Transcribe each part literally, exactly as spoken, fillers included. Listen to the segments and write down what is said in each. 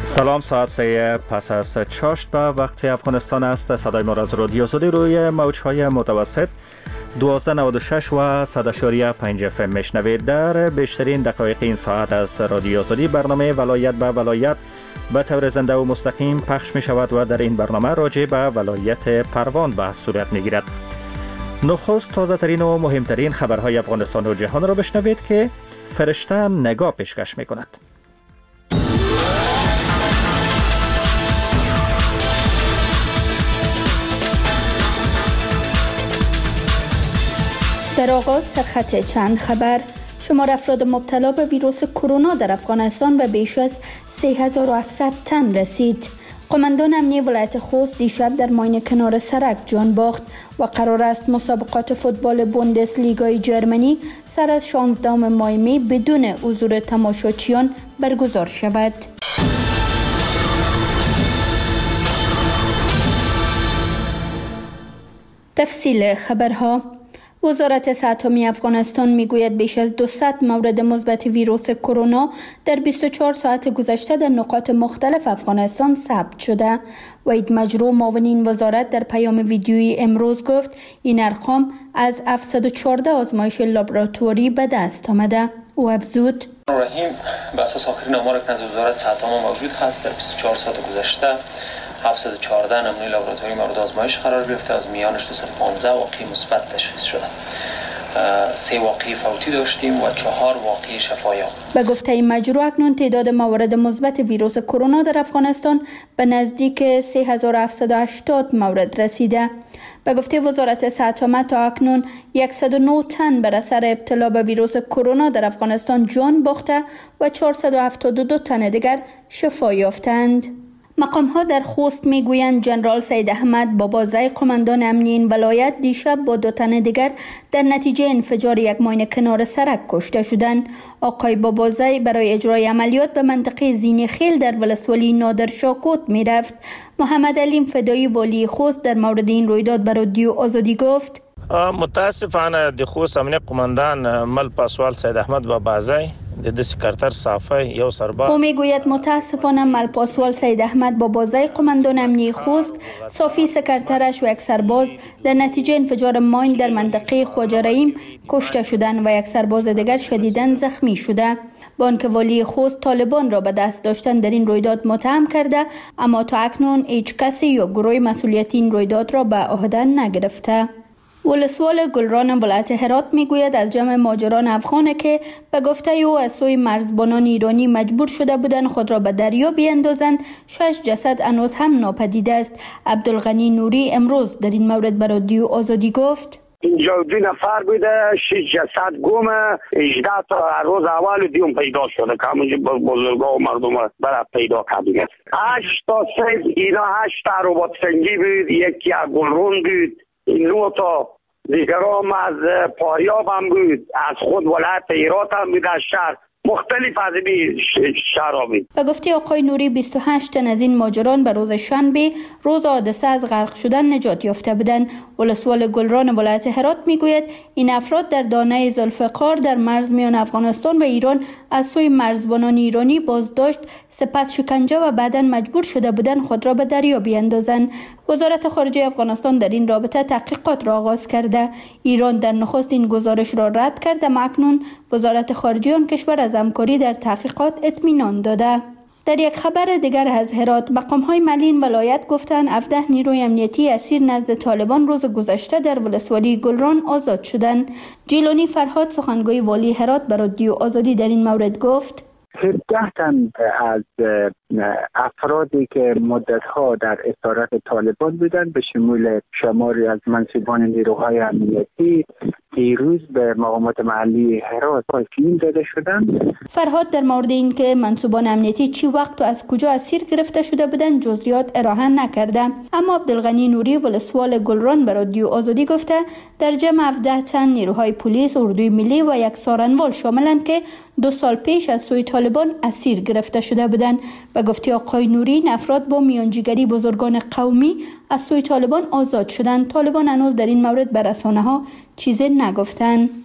سلام، ساعت سه پس از چاشت به وقت افغانستان است. صدای ما از رادیو آزادی روی موجهای متوسط دوازده نود و شش و صد و پنج اف ام میشنوید. در بیشترین دقایق این ساعت از رادیو آزادی برنامه ولایت به ولایت به طور زنده و مستقیم پخش می شود و در این برنامه راجع به ولایت پروان بحث صورت می گیرد. نخست تازه ترین و مهمترین خبرهای افغانستان و جهان را بشنوید که فرشته نگاه پیشکش می کند. در آغاز سرخط چند خبر. شمار افراد مبتلا به ویروس کرونا در افغانستان به بیش از سه هزار و هفتصد تن رسید. قماندان امنیه ولایت خوست دیشب در ماین کنار سرک جان باخت و قرار است مسابقات فوتبال بوندس لیگای جرمنی سر از شانزدهم مای می بدون حضور تماشاچیان برگزار شود. تفصیل خبرها. وزارت صحت عامه افغانستان میگوید بیش از دویست مورد مثبت ویروس کرونا در بیست و چهار ساعت گذشته در نقاط مختلف افغانستان ثبت شده. وحید مجروح معاون وزارت در پیام ویدیویی امروز گفت این ارقام از هفتصد و چهارده آزمایش لابراتواری به دست آمده. او افزود: رحیم به اساس آخرین آمار که از وزارت صحت عامه موجود هست در بیست و چهار ساعت گذشته هفتصد و چهارده نمونه لابراتواری مورد آزمایش قرار گرفته. از میانش دویست و پانزده واقعی مثبت تشخیص شده. سه واقعی فوتی داشتیم و چهار واقعی شفایاب. به گفته مجروح اکنون تعداد موارد مثبت ویروس کرونا در افغانستان به نزدیک سه هزار و هفتصد و هشتاد مورد رسیده. به گفته وزارت صحت عامه تا اکنون صد و نه تن بر اثر ابتلا به ویروس کرونا در افغانستان جان باخته و چهارصد و هفتاد و دو تن دیگر شفا یافتند. مقام ها در خوست میگویند جنرال سید احمد بابازی قماندان امنیه این ولایت دیشب با دو تن دیگر در نتیجه انفجار یک ماین کنار سرک کشته شدند. آقای بابازی برای اجرای عملیات به منطقه زین خیل در ولسوالی نادر شاکوت می رفت. محمد علیم فدایی والی خوست در مورد این رویداد به رادیو آزادی گفت: متاسفانه د خوست امنیه قماندان مل پاسوال سید احمد بابازی د سکرتر صافی یو سرباز. او میگوید متاسفانه مل پاسوال سید احمد بابازی قماندان امنیه خوست، صافی سکرترش و یک سرباز در نتیجه انفجار ماین در منطقه خواجه رحیم کشته شدند و یک سرباز دیگر شدیداً زخمی شده. با آنکه والی خوست طالبان را به دست داشتن در این رویداد متهم کرده، اما تا اکنون هیچ کسی یا گروه مسئولیتی این رویداد را به عهده نگرفته. ولسوال گلران ولایت هرات میگوید از جمع مهاجران افغان که به گفته او از سوی مرزبانان ایرانی مجبور شده بودند خود را به دریا بیندازند، شش جسد هنوز هم ناپدید است. عبدالغنی نوری امروز در این مورد به رادیو آزادی گفت: اینجا دو نفر بوده، شش جسد گم، هجده تا روز اول دیوم پیدا شده که همونجا بزرگا و مردم برای پیدا کردیم. هشت تا سیز اینا هشت تا رباط سنگی بود، یکی از گلرون بود، این نو تا دیگر هم از پاریاب هم بود، از خود ولایت هرات هم بود، از شهر مختلف از این شهر بود. به گفته آقای نوری بیست و هشت تن از این مهاجران به روز شنبه روز حادثه از غرق شدن نجات یافته بودند. ولسوال گلران ولایت هرات میگوید این افراد در دانه ذوالفقار در مرز میان افغانستان و ایران از سوی مرزبانان ایرانی بازداشت، سپس شکنجه و بعداً مجبور شده بودند خود را به دریا بیندازند. وزارت خارجه افغانستان در این رابطه تحقیقات را آغاز کرده. ایران در نخست این گزارش را رد کرده، اما اکنون وزارت خارجه آن کشور از همکاری در تحقیقات اطمینان داده. در یک خبر دیگر از هرات، مقام‌های ملی این ولایت گفتند هفده نیروی امنیتی اسیر نزد طالبان روز گذشته در ولسوالی گلران آزاد شدند. جیلانی فرهاد سخنگوی والی هرات به رادیو آزادی در این مورد گفت: هفده تن از افرادی که مدتها در اسارت طالبان بودند به شمول شماری از منصبان نیروهای امنیتی دیروز به مقامات محلی هرات تسلیم داده شدند. فرهاد در مورد اینکه منصبان امنیتی چی وقت و از کجا اسیر گرفته شده بودند جزئیات ارائه نکرده، اما عبدالغنی نوری ولسوال گلران به رادیو آزادی گفته در جمع هفده تن نیروهای پلیس، اردوی ملی و یک سارنوال شاملند که دو سال پیش از سوی طالبان اسیر گرفته شده بودند. به گفته آقای نوری این افراد با میانجیگری بزرگان قومی از سوی طالبان آزاد شدند. طالبان هنوز در این مورد به رسانه‌ها چیزی نگفتند.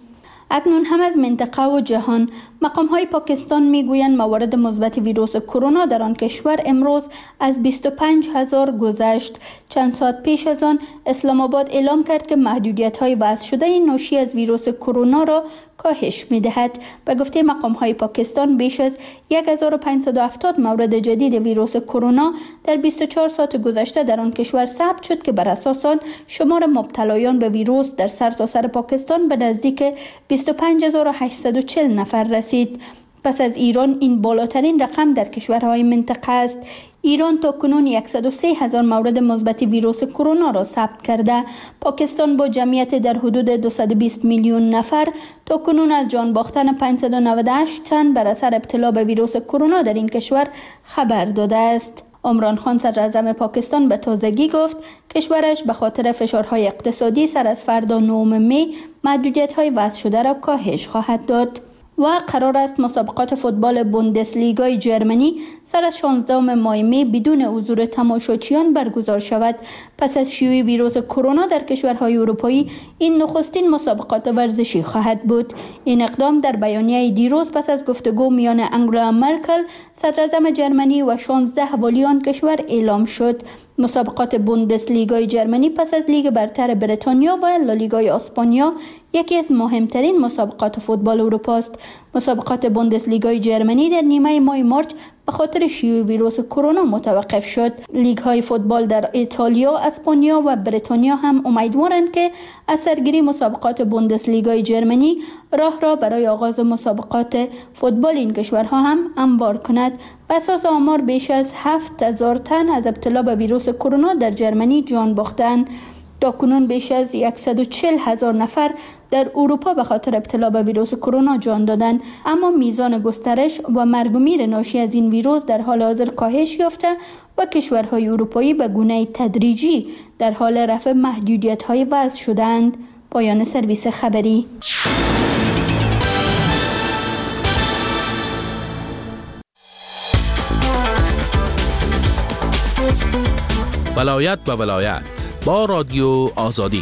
اکنون هم از منطقه و جهان. مقام های پاکستان می گویند موارد مثبت ویروس کرونا در آن کشور امروز از بیست و پنج هزار گذشت. چند ساعت پیش از آن اسلام آباد اعلام کرد که محدودیت های وضع شده ناشی از ویروس کرونا را کاهش می دهد. به گفته مقام های پاکستان بیش از هزار و پانصد و هفتاد مورد جدید ویروس کرونا در بیست و چهار ساعت گذشته در آن کشور ثبت شد که بر اساس آن شمار مبتلایان به ویروس در سرتاسر سر پاکستان به نزدیک بیست و پنج هزار و هشتصد و چهل نفر رسید. پس از ایران این بالاترین رقم در کشورهای منطقه است. ایران تا کنون صد و سه هزار مورد مثبت ویروس کرونا را ثبت کرده. پاکستان با جمعیت در حدود دویست و بیست میلیون نفر تا کنون از جان باختن پانصد و نود و هشت تن بر اثر ابتلا به ویروس کرونا در این کشور خبر داده است. عمران خان صدر اعظم پاکستان به تازگی گفت کشورش به خاطر فشارهای اقتصادی سر از فردا نهم می محدودیت‌های وضع شده را کاهش خواهد داد. و قرار است مسابقات فوتبال بوندسلیگای جرمنی سر از شانزدهم ماه می بدون حضور تماشاچیان برگزار شود. پس از شیوع ویروس کرونا در کشورهای اروپایی این نخستین مسابقات ورزشی خواهد بود. این اقدام در بیانیه دیروز پس از گفتگو میان انگلا مرکل صدر اعظم جرمنی و شانزده والی آن کشور اعلام شد. مسابقات بوندسلیگای جرمنی پس از لیگ برتر بریتانیا و لالیگای اسپانیا یکی از مهمترین مسابقات فوتبال اروپا است. مسابقات بوندسلیگای جرمنی در نیمه ماه مارچ به خاطر شیوع ویروس کرونا متوقف شد. لیگ های فوتبال در ایتالیا، اسپانیا و بریتانیا هم امیدوارند که از سرگیری مسابقات بوندسلیگای جرمنی راه را برای آغاز مسابقات فوتبال این کشورها هم هموار کند. به اساس آمار بیش از هفت هزار تن از ابتلا به ویروس کرونا در جرمنی جان باختند. تا کنون بیش از صد و چهل هزار نفر در اروپا به خاطر ابتلا به ویروس کرونا جان دادند، اما میزان گسترش و مرگ و میر ناشی از این ویروس در حال حاضر کاهش یافته و کشورهای اروپایی به گونه تدریجی در حال رفع محدودیت‌های وضع شدند. پایان سرویس خبری. ولایت به ولایت با رادیو آزادی.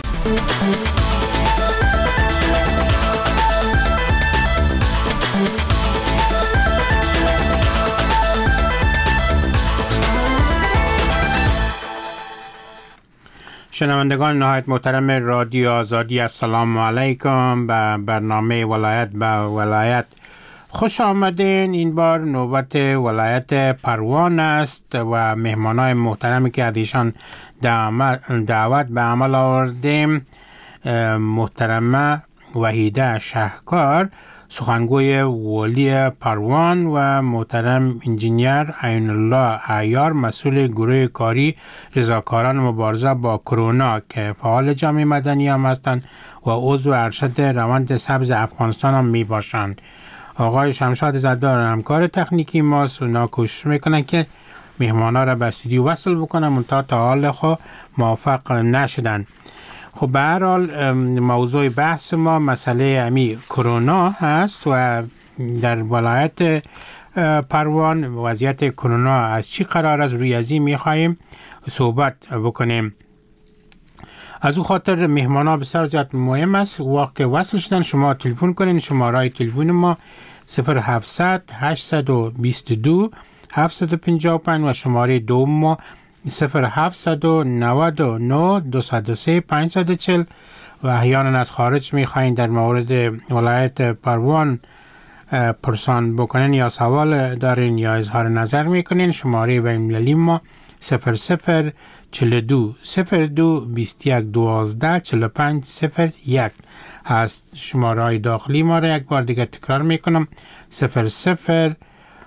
شنوندگان نهایت محترم رادیو آزادی، السلام علیکم. به برنامه ولایت به ولایت خوش آمدین. این بار نوبت ولایت پروان است و مهمانای محترمی که از ایشان دعوت به عمل آوردیم، محترمه وحیده شهکار سخنگوی والی پروان و محترم انجینیر عین الله عیار مسئول گروه کاری رضاکاران مبارزه با کرونا که فعال جامعه مدنی هم هستند و عضو ارشد روند سبز افغانستان هم می باشند. آقای شمشاد زدار همکار تکنیکی ماست و اونا کوشش میکنن که مهمانا را به استودیو وصل بکنن، منتها تا حال خود موفق نشدن. خب به هر حال موضوع بحث ما مسئله امی کرونا هست و در ولایت پروان وضعیت کرونا از چی قرار است، روی ازی میخواییم صحبت بکنیم. از او خاطر مهمانا بسیار زیاد مهم است. وقتی وصل شدن شما تلفن کنین. شماره تلفن ما صفر هفتصد هشتصد و بیست و دو هفتصد و پنجاه و پنج و شماره دوم ما صفر هفتصد و نود و نه دویست و سه پانصد و چهل و احیانا از خارج میخواین در مورد ولایت پروان پرسان بکنین یا سوال دارین یا اظهار نظر میکنین. شماره بین المللی ما صفر صفر چهل و دو صفر دو بیست و یک دوازده چهل و پنج صفر یک هست. شماره های داخلی ما را یک بار دیگه تکرار میکنم صفر صفر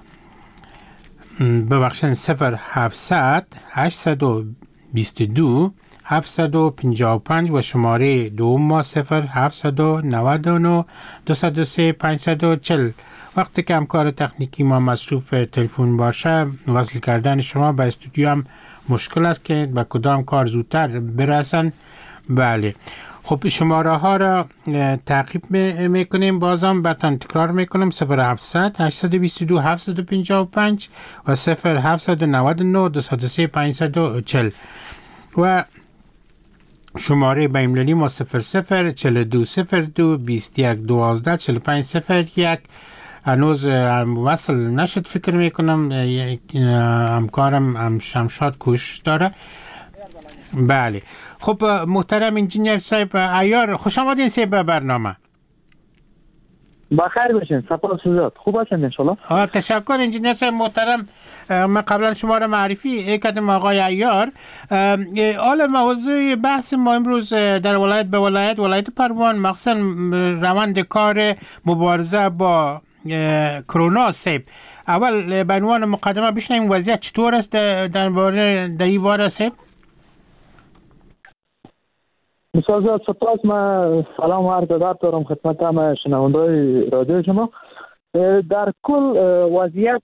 ببخشن صفر هفتصد هشتصد و بیست و دو هفتصد و پنجاه و پنج و شماره دوم ما صفر هفتصد و نود و نه دویست و سه پانصد و چهل. وقتی که همکار تکنیکی ما مصروف تلفن باشه وصل کردن شما به استودیو هم مشکل است که به کدام کار زودتر برسن. بله خب شماره ها را تعقیب میکنیم. بازم براتون تکرار میکنم صفر هفتصد هشتصد و بیست و دو هفتصد و پنجاه و پنج و صفر هفتصد و نود و نه دویست و سه پانصد و چهل. و شماره بین‌المللی ما صفر صفر چهل و دو صفر دو بیست و یک دوازده چهل و پنج صفر یک. هنوز وصل نشد فکر میکنم، همکارم هم شمشاد کوش داره. بله خب محترم انجینیر صاحب عیار، خوش آمدین صاحب به برنامه. بخیر باشین، سپاس زیاد. خوب هستین ان شاء الله؟ تشکر انجینیر صاحب محترم. من قبلا شما را معرفی کردم آقای عیار. حالا موضوع بحث ما امروز در ولایت به ولایت ولایت پروان مخصوصا روند کار مبارزه با کرونا صاحب. اول به عنوان مقدمه بشنویم وضعیت چطور است در باره در این باره صاحب؟ بسیار زیاد سپاس. من سلام و عرض ادب دارم خدمت همه شنونده‌های رادیو شما. در کل وضعیت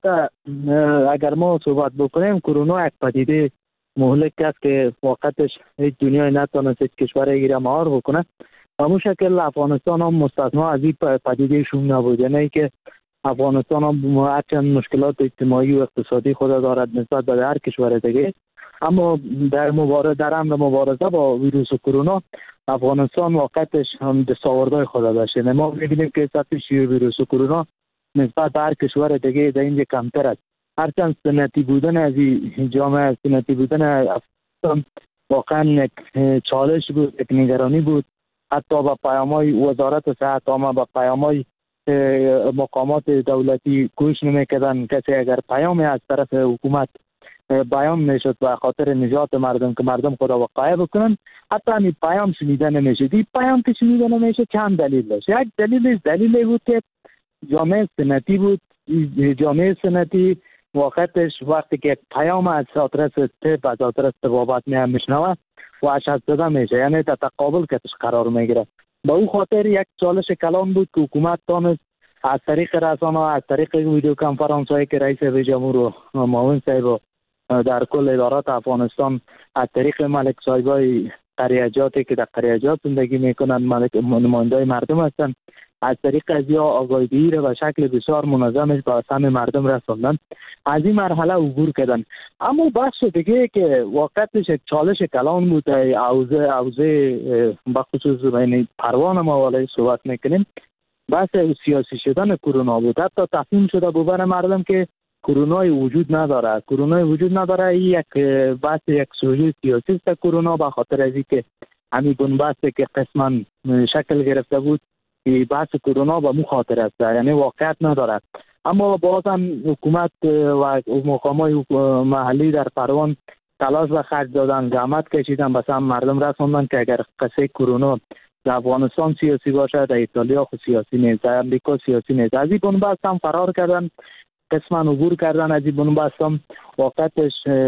اگر ما صحبت بکنیم، کرونا یک پدیده مهلک است که واقعتش هیچ دنیای نتونست هیچ کشوری ایره مهار بکنه. همون شکل افغانستان هم مستثنا از این پدیده شوم نبود، یعنی که افغانستان هم هرچند مشکلات اجتماعی و اقتصادی خود دارد نسبت به هر کشور دیگه، اما در مبارزه در امر مبارزه با ویروس کرونا افغانستان واقعتش هم دستاوردهای خود داشته. ما می‌بینیم که سطح شیوع ویروس کرونا نسبت به هر کشور دیگه در اینجا کمتر است. هرچند سنتی بودن از این جامعه، سنتی بودن افغانستان واقعا یک چالش بود، یک نگرانی بود. حتی با پیام‌های وزارت صحت عامه، با پیام‌های مقامات دولتی کوشش نمی‌کردن کسی اگر پیامی از طرف حکومت بیان میشد به خاطر نجات مردم که مردم خود واقعه بکنن، حتی همین پیام شنیده نمیشد. این پیام که شنیده نمیشد چند دلیل داشت. یک دلیل دلیلی بود که جامعه سنتی بود. جامعه سنتی واقعتش وقتی که پیام از آدرس طب، از آدرس طبابت میام میشنوه و اشد زده میشه، یعنی در تقابل کتش قرار میگیره. با اون خاطر یک چالش کلان بود که حکومت تانست از طریق رسانه، از طریق ویدیو کنفرانس هایی که رئیس وزیر و معاون صاحب در کل ادارات افغانستان از طریق ملک صاحبای قریجاتی که در قریجات زندگی میکنن، ملک نمایندای مردم هستن، از طریق از یا آگاهی را به شکل بسیار منظمش به همه مردم رساندن، از این مرحله عبور کردن. اما بخش دیگه که واقعتش یک چالش کلان بود، اوضاع اوضاع بخصوص بین پروان ما ولی صحبت میکنیم، بحث سیاسی شدن کرونا بود. حتی تفهیم شده بوبر مردم که کرونای وجود نداره، کرونای وجود نداره. این یک بحث یک سوژه سیاسی است کرونا، به خاطر از اینکه همین بنبسته که قسما شکل گرفته بود، بحث کرونا به مو خاطر است، یعنی واقعیت نداره. اما بازم حکومت و مقامات محلی در پروان تلاش و خرج دادن، زحمت کشیدن، بس هم مردم رسوندن که اگر قصه کرونا در افغانستان سیاسی باشه، در ایتالیا خود سیاسی نیست، در امریکا سیاسی نیست. از این بنبست هم فرار کردن، قسما عبور کردن از این بنبست هم. واقعتش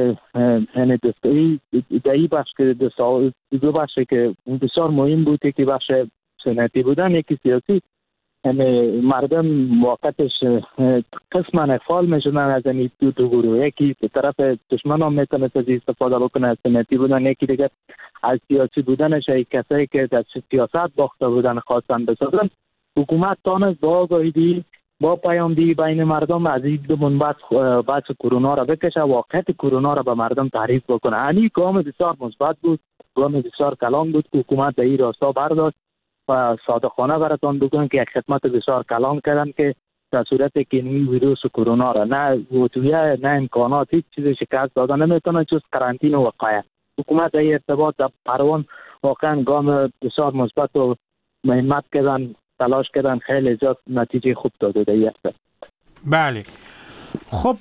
یعنی دستایی در این بخش که دو بخش که بسیار مهم بود، که بخش سنتی بودن، یکی سیاسی، یعنی مردم واقعتش قسما افعال میشدن از این دو دو گروه. یکی به طرف دشمن هم میتونست از استفاده بکنه از سنتی بودن، یکی دیگر از سیاسی بودنش، ای کسایی که در سیاست باخته بودن خواستن بسازن. حکومت تانست با آگاهی، با پیام‌دهی بین مردم از این دو منبعث بحث کرونا را بکشه، واقعیت کرونا را به مردم تعریف بکنه. یعنی گام بسیار مثبت بود، گام بسیار کلان بود که حکومت در این راستا برداشت و صادقانه براتون بگم که یک خدمت بسیار کلان کردن که در صورتی که این ویروس کرونا را نه وطویه نه امکانات هیچ چیزی شکست دادن نمیتونه جز قرنطینه و وقایه. حکومت در ارتباط در پروان واقعا گام بسیار مثبت و مهمت کردن، تلاش کردن، خیلی زیاد نتیجه خوب داده در این است. بله. خب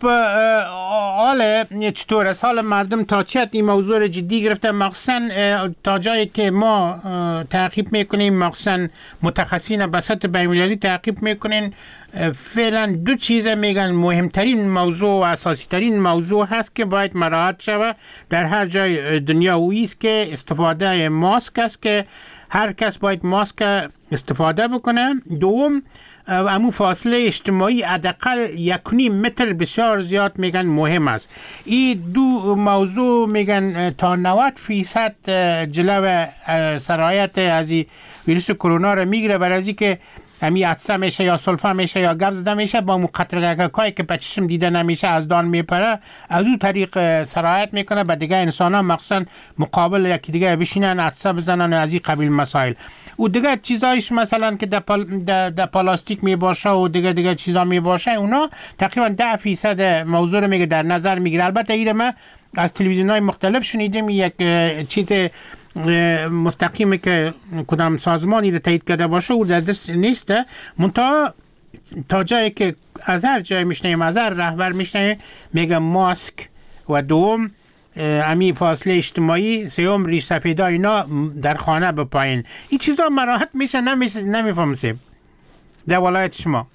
حالا چطور است؟ حالا مردم تا چه حد این موضوع را جدی گرفته، مخصوصا تا جایی که ما تعقیب میکنیم، مخصوصا متخصصین بساط بین‌المللی تعقیب میکنین، فعلا دو چیز میگن مهمترین موضوع و اساسی ترین موضوع هست که باید مراعات شود در هر جای دنیا، و ایست که استفاده ماسک است که هر کس باید ماسک استفاده بکنه. دوم امو فاصله اجتماعی حداقل یک و نیم متر بسیار زیاد میگن مهم است. این دو موضوع میگن تا نود فیصد جلو سرایت از ویروس کرونا را میگیره، برای از اینکه امی عطسه میشه یا سلفه میشه یا گب زده میشه، با مو قطرگکایی که به چشم دیده نمیشه از دان میپره، از اون طریق سرایت میکنه به دیگه انسان ها، مخصوصا مقابل یکی دیگه بشینن عطسه بزنن و از این قبیل مسائل. و دیگه چیزایش مثلا که در پلاستیک میباشه و دیگه دیگه چیزا میباشه، اونا تقریبا ده فیصد موضوع رو میگه در نظر میگیره. البته ایره من از تلویزیون های مختلف شنیدیم یک چیز مستقیمی که کدام سازمانی رو تایید کرده باشه و در دست نیسته، منتها تا جایی که از هر جای میشنیم، از هر رهبر میشنیم میگه ماسک و دوم امی فاصله اجتماعی، سوم ریش سفیدا اینا در خانه بپایین. این چیزا مراحت میشه نمیشه نمیفهم سیم در ولایت شما؟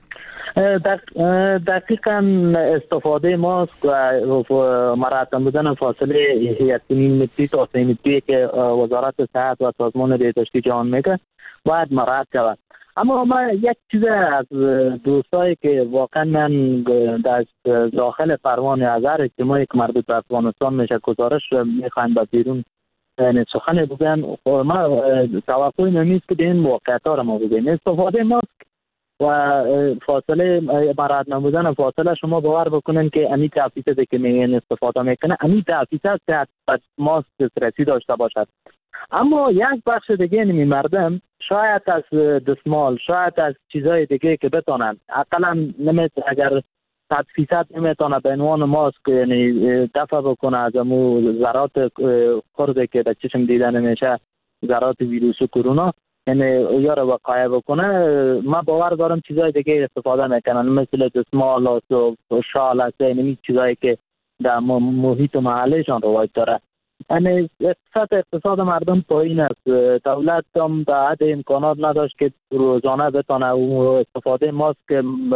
دقیقا استفاده ماسک و مراعات بودن فاصله یک متری تا سه متری که وزارت صحت و سازمان بهداشتی جهان میگه باید مراعات شود. اما من یک چیز از دوستایی که واقعا من در داخل پروانه از هر اجتماعی که مربوط به افغانستان میشه گزارش میخوایم به بیرون سخن بگن، ما توقعی نمیست که این واقعیت ها را ما بگیم. استفاده ماسک و فاصله مراعات نبودن فاصله، شما باور بکنین که امی ده فیصد که میگن استفاده میکنه، امی ده فیصد که ماسک دسترسی داشته باشد. اما یک بخش دیگه نمی مردم شاید از دستمال، شاید از چیزهای دیگه که بتونن اقلا نمیت اگر صد فیصد نمیتونه به عنوان ماسک یعنی دفع بکنه از امو ذرات خورده که در چشم دیده نمیشه، ذرات ویروس کرونا، یعنی یا رو وقایع بکنه، ما باور دارم چیزهای دیگه استفاده میکنن مثل دستمال و شال هست، یعنی چیزهایی که در محیط و محلشان رواج داره. یعنی اقتصاد اقتصاد مردم پایین است. دولت هم به حد امکانات نداشت که روزانه بتونه استفاده ماسک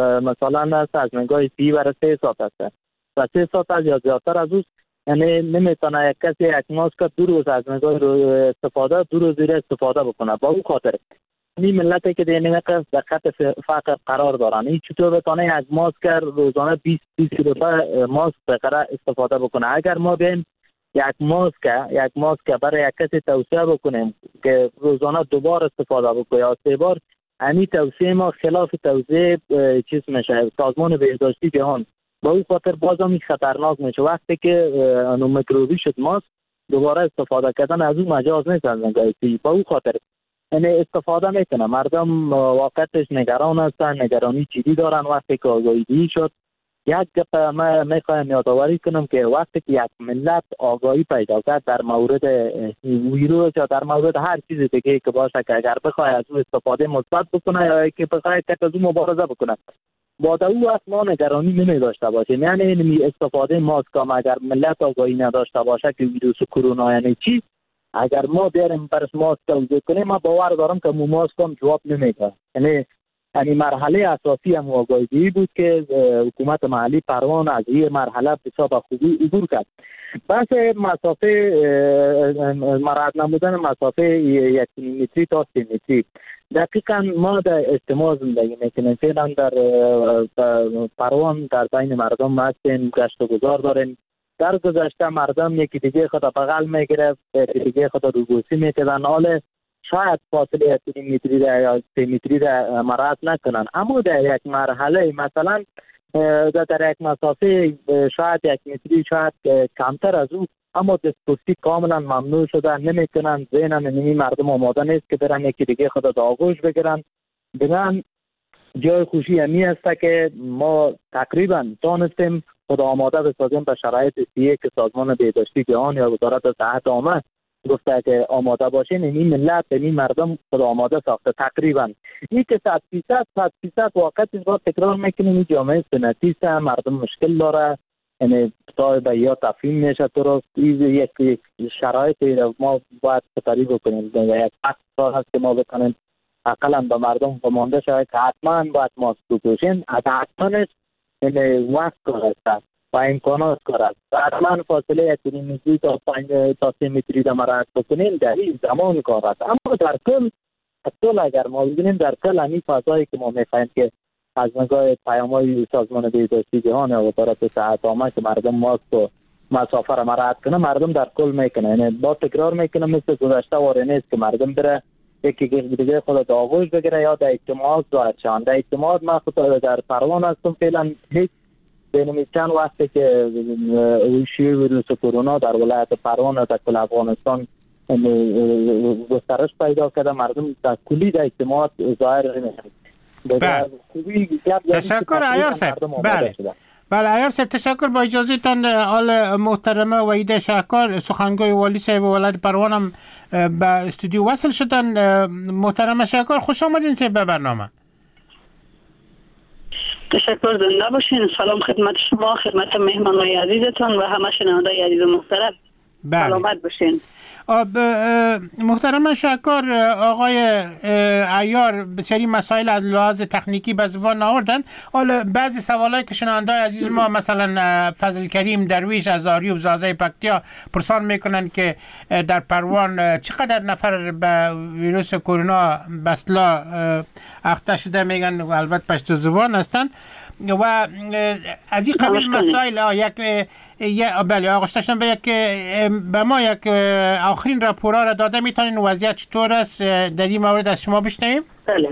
مثلا است از منگاه سی برای سه ساعت است و سه ساعت از یا زیادتر از اوست، یعنی نمیتونه یک کسی یک ماسک دو روز از منگاه استفاده دو روز زیر استفاده بکنه. با اون خاطر این ملتی که دیگه نقص در خط فقر قرار دارن، این چطور بتونه یک ماسک روزانه بیست بیست روپه ماسک بقرار استفاده بکنه. اگر ما بین یک ماسک یک ماسک برای یک کسی توصیه بکنیم که روزانه دوبار استفاده بکنه یا سه بار، همین توصیه ما خلاف توصیه چیز میشه سازمان بهداشتی جهان. با اون خاطر بازم خطرناک میشه. وقتی که انو میکروبی شد ماسک دوباره استفاده کردن از اون مجاز نیست از نگاهی. با اون خاطر یعنی استفاده میکنه. مردم واقعتش نگران هستن، نگرانی جدی دارن. وقتی که آگاهی شد، یک گپ من میخوایم یادآوری کنم که وقتی که یک ملت آگاهی پیدا کرد در مورد ویروس یا در مورد هر چیز دیگه که باشه که اگر بخواد از او استفاده مثبت بکنه یا که بخواد که از او مبارزه بکنه، با او اصلا نگرانی نمی داشته باشه. یعنی استفاده ماسک هم اگر ملت آگاهی نداشته باشه که ویروس کرونا یعنی چی، اگر ما بیاریم برش ماسک توضیح کنیم، ما باور دارم که مو ماسک هم جواب نمیده. یعنی یعنی مرحله اساسی هم آگاهی بود که حکومت محلی پروان از این مرحله بسیار به خوبی عبور کرد. بس مسافه مراعات نمودن مسافه یک متری تا سه متری، دقیقا ما در اجتماع زندگی میکنیم. فعلا در پروان در بین مردم هستیم، گشت و گذار داریم. در گذشته مردم یکی دیگه خود بغل میگرفت، یکی دیگه خود روبوسی میکردن، حال شاید فاصله یک متری یا سه متری را مراعات نکنن. اما در یک مرحله مثلا در یک مسافه شاید یک متری شاید کمتر از او، اما دسترسی کاملا ممنوع شده، نمیکنن. ذهن نمی مردم آماده نیست که برن یکی دیگه خود آغوش بگیرن. بگن جای خوشی همی است که ما تقریبا دانستیم خود آماده بسازیم به شرایط سیه که سازمان بهداشتی جهان یا وزارت صحت آمد گفته که آماده باشین. این ملت این مردم خود آماده ساخته تقریبا. این که صد فیصد صد فیصد واقعیتش با تکرار میکنیم این جامعه سنتی است، مردم مشکل داره، یعنی تا به یا تفهیم میشه درست. این یک شرایطی ما باید تقریب بکنیم. یک فقط هست که ما بکنیم اقلا به مردم بمانده شاید که حتما باید ماسک بپوشین. از حتماش یعنی وقت کار است و امکانات کار است. حتما فاصله یک متری تا پنج تا سه متری را مراعات بکنین در این زمان کار است. اما در کل کل اگر ما ببینیم در کل همین فضایی که ما میخوایم که از نگاه پیام‌های سازمان بهداشتی جهان و وزارت صحت عامه که مردم ماسک و مسافه را مراعات کنه، مردم در کل میکنه. یعنی با تکرار میکنه مثل گذشته واره نیست که مردم بره یکی دیگه خود آغوش بگیره یا در اجتماعات دارد شان. در اجتماعات من خود در پروان هستم فعلا هیچ بینمی چند وقتی که شیوع ویروس کرونا در ولایت پروان و در کل افغانستان گسترش پیدا کرده، مردم در کلی در اجتماعات ظاهر بله. تشکر عیار صاحب. بله بله عیار صاحب تشکر. با اجازه تان آل محترمه وحیده شهکار سخنگوی والی صاحب ولایت پروان هم به استودیو وصل شدن. محترمه شهکار خوش آمدین صاحب به برنامه. تشکر، زنده باشین. سلام خدمت شما، خدمت مهمانای عزیزتان و همه شنوندای عزیز و محترم. بله. سلامت باشین. محترم شهکار، آقای عیار بسیاری مسائل از لحاظ تکنیکی به زبان آوردن. حالا بعضی سوالایی که شنوندای عزیز ما مثلا فضل کریم درویش از آریوب زازای پکتیا پرسان میکنن که در پروان چقدر نفر به ویروس کرونا بسلا اخته شده، میگن البته پشت زبان هستن و از این قبیل مسائل. یک یا بله آقا شتاشن به یک به ما یک آخرین راپورا را داده، میتونین وضعیت چطور است در این مورد از شما بشنویم؟ بله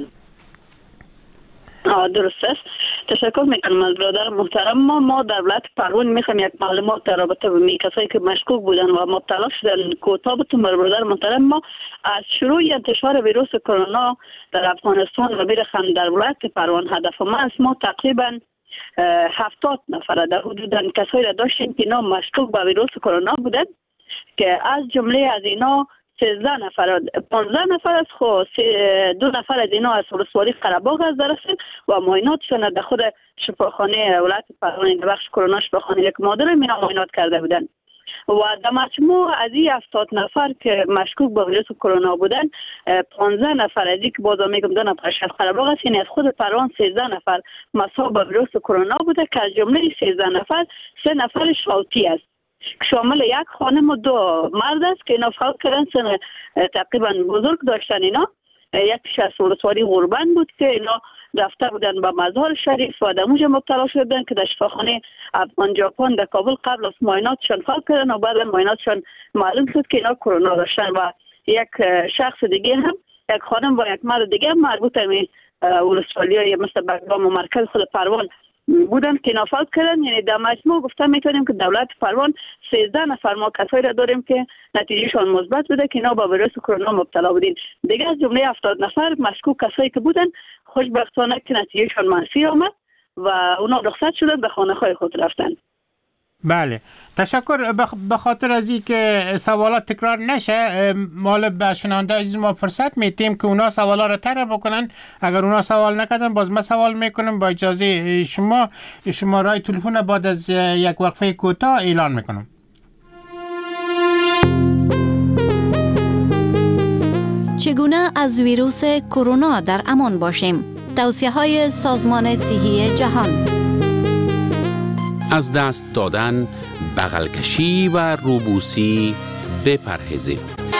درست است. تشکر میکنم از برادر محترم. ما ما در ولایت پروان میخوایم یک معلومات در رابطه با کسایی که مشکوک بودن و مبتلا شدن کوتاه بتون برادر محترم. ما از شروع انتشار ویروس کرونا در افغانستان و بیرخم در ولایت پروان هدف ما است. ما تقریبا هفتاد نفر در حدود کسایی را داشتیم که اینا مشکوک به ویروس کرونا بودن که از جمله از اینا سیزده نفر پانزده نفر از خود دو نفر از اینا از ولسوالی قره‌باغ از درسته و معایناتشون در خود شفاخانه ولایت پروان در بخش کرونا شفاخانه یک مادر مینا معاینات کرده بودن و در مجموع از این هفتاد نفر که مشکوک به ویروس کرونا بودن پانزده نفر از این که بازم میگم دو نفرش از قره‌باغ است، یعنی از خود پروان سیزده نفر مصاب به ویروس کرونا بوده که از جمله سیزده نفر سه نفر شالتی است، شامل یک خانم و دو مرد است که اینا فوت کردن. سن تقریبا بزرگ داشتن. اینا یکیش از ولسوالی غربن بود که اینا رفته بودن به مزار شریف و در اونجا مبتلا شدن که در شفاخانه افغان ژاپن در کابل قبل از معایناتشان فوت کردن و بعد معایناتشان معلوم شد که اینا کرونا داشتن و یک شخص دیگه هم یک خانم و یک مرد دیگه هم مربوط به ولسوالی مثل بگرام و مرکز خود پروان بودن که نافذ کردن. یعنی در مجموع گفته میتونیم که دولت پروان سیزده نفر ما کسایی را داریم که نتیجهشان مثبت بوده که اینا با ویروس کرونا مبتلا بودین. دیگه از جمله هفتاد نفر مشکوک کسایی که بودن خوشبختانه که نتیجهشان منفی آمد و اونا رخصت شدن به خانه های خود رفتن. بله تشکر. به خاطر از این که سوالات تکرار نشه مال به شنونده عزیز ما فرصت میتیم که اونا سوالا رو طرح بکنن. اگر اونا سوال نکردن باز ما سوال میکنم. با اجازه شما شماره تلفن بعد از یک وقفه کوتاه اعلان میکنم. چگونه از ویروس کرونا در امان باشیم؟ توصیه های سازمان صحی جهان. از دست دادن، بغل کشی و روبوسی بپرهیزید.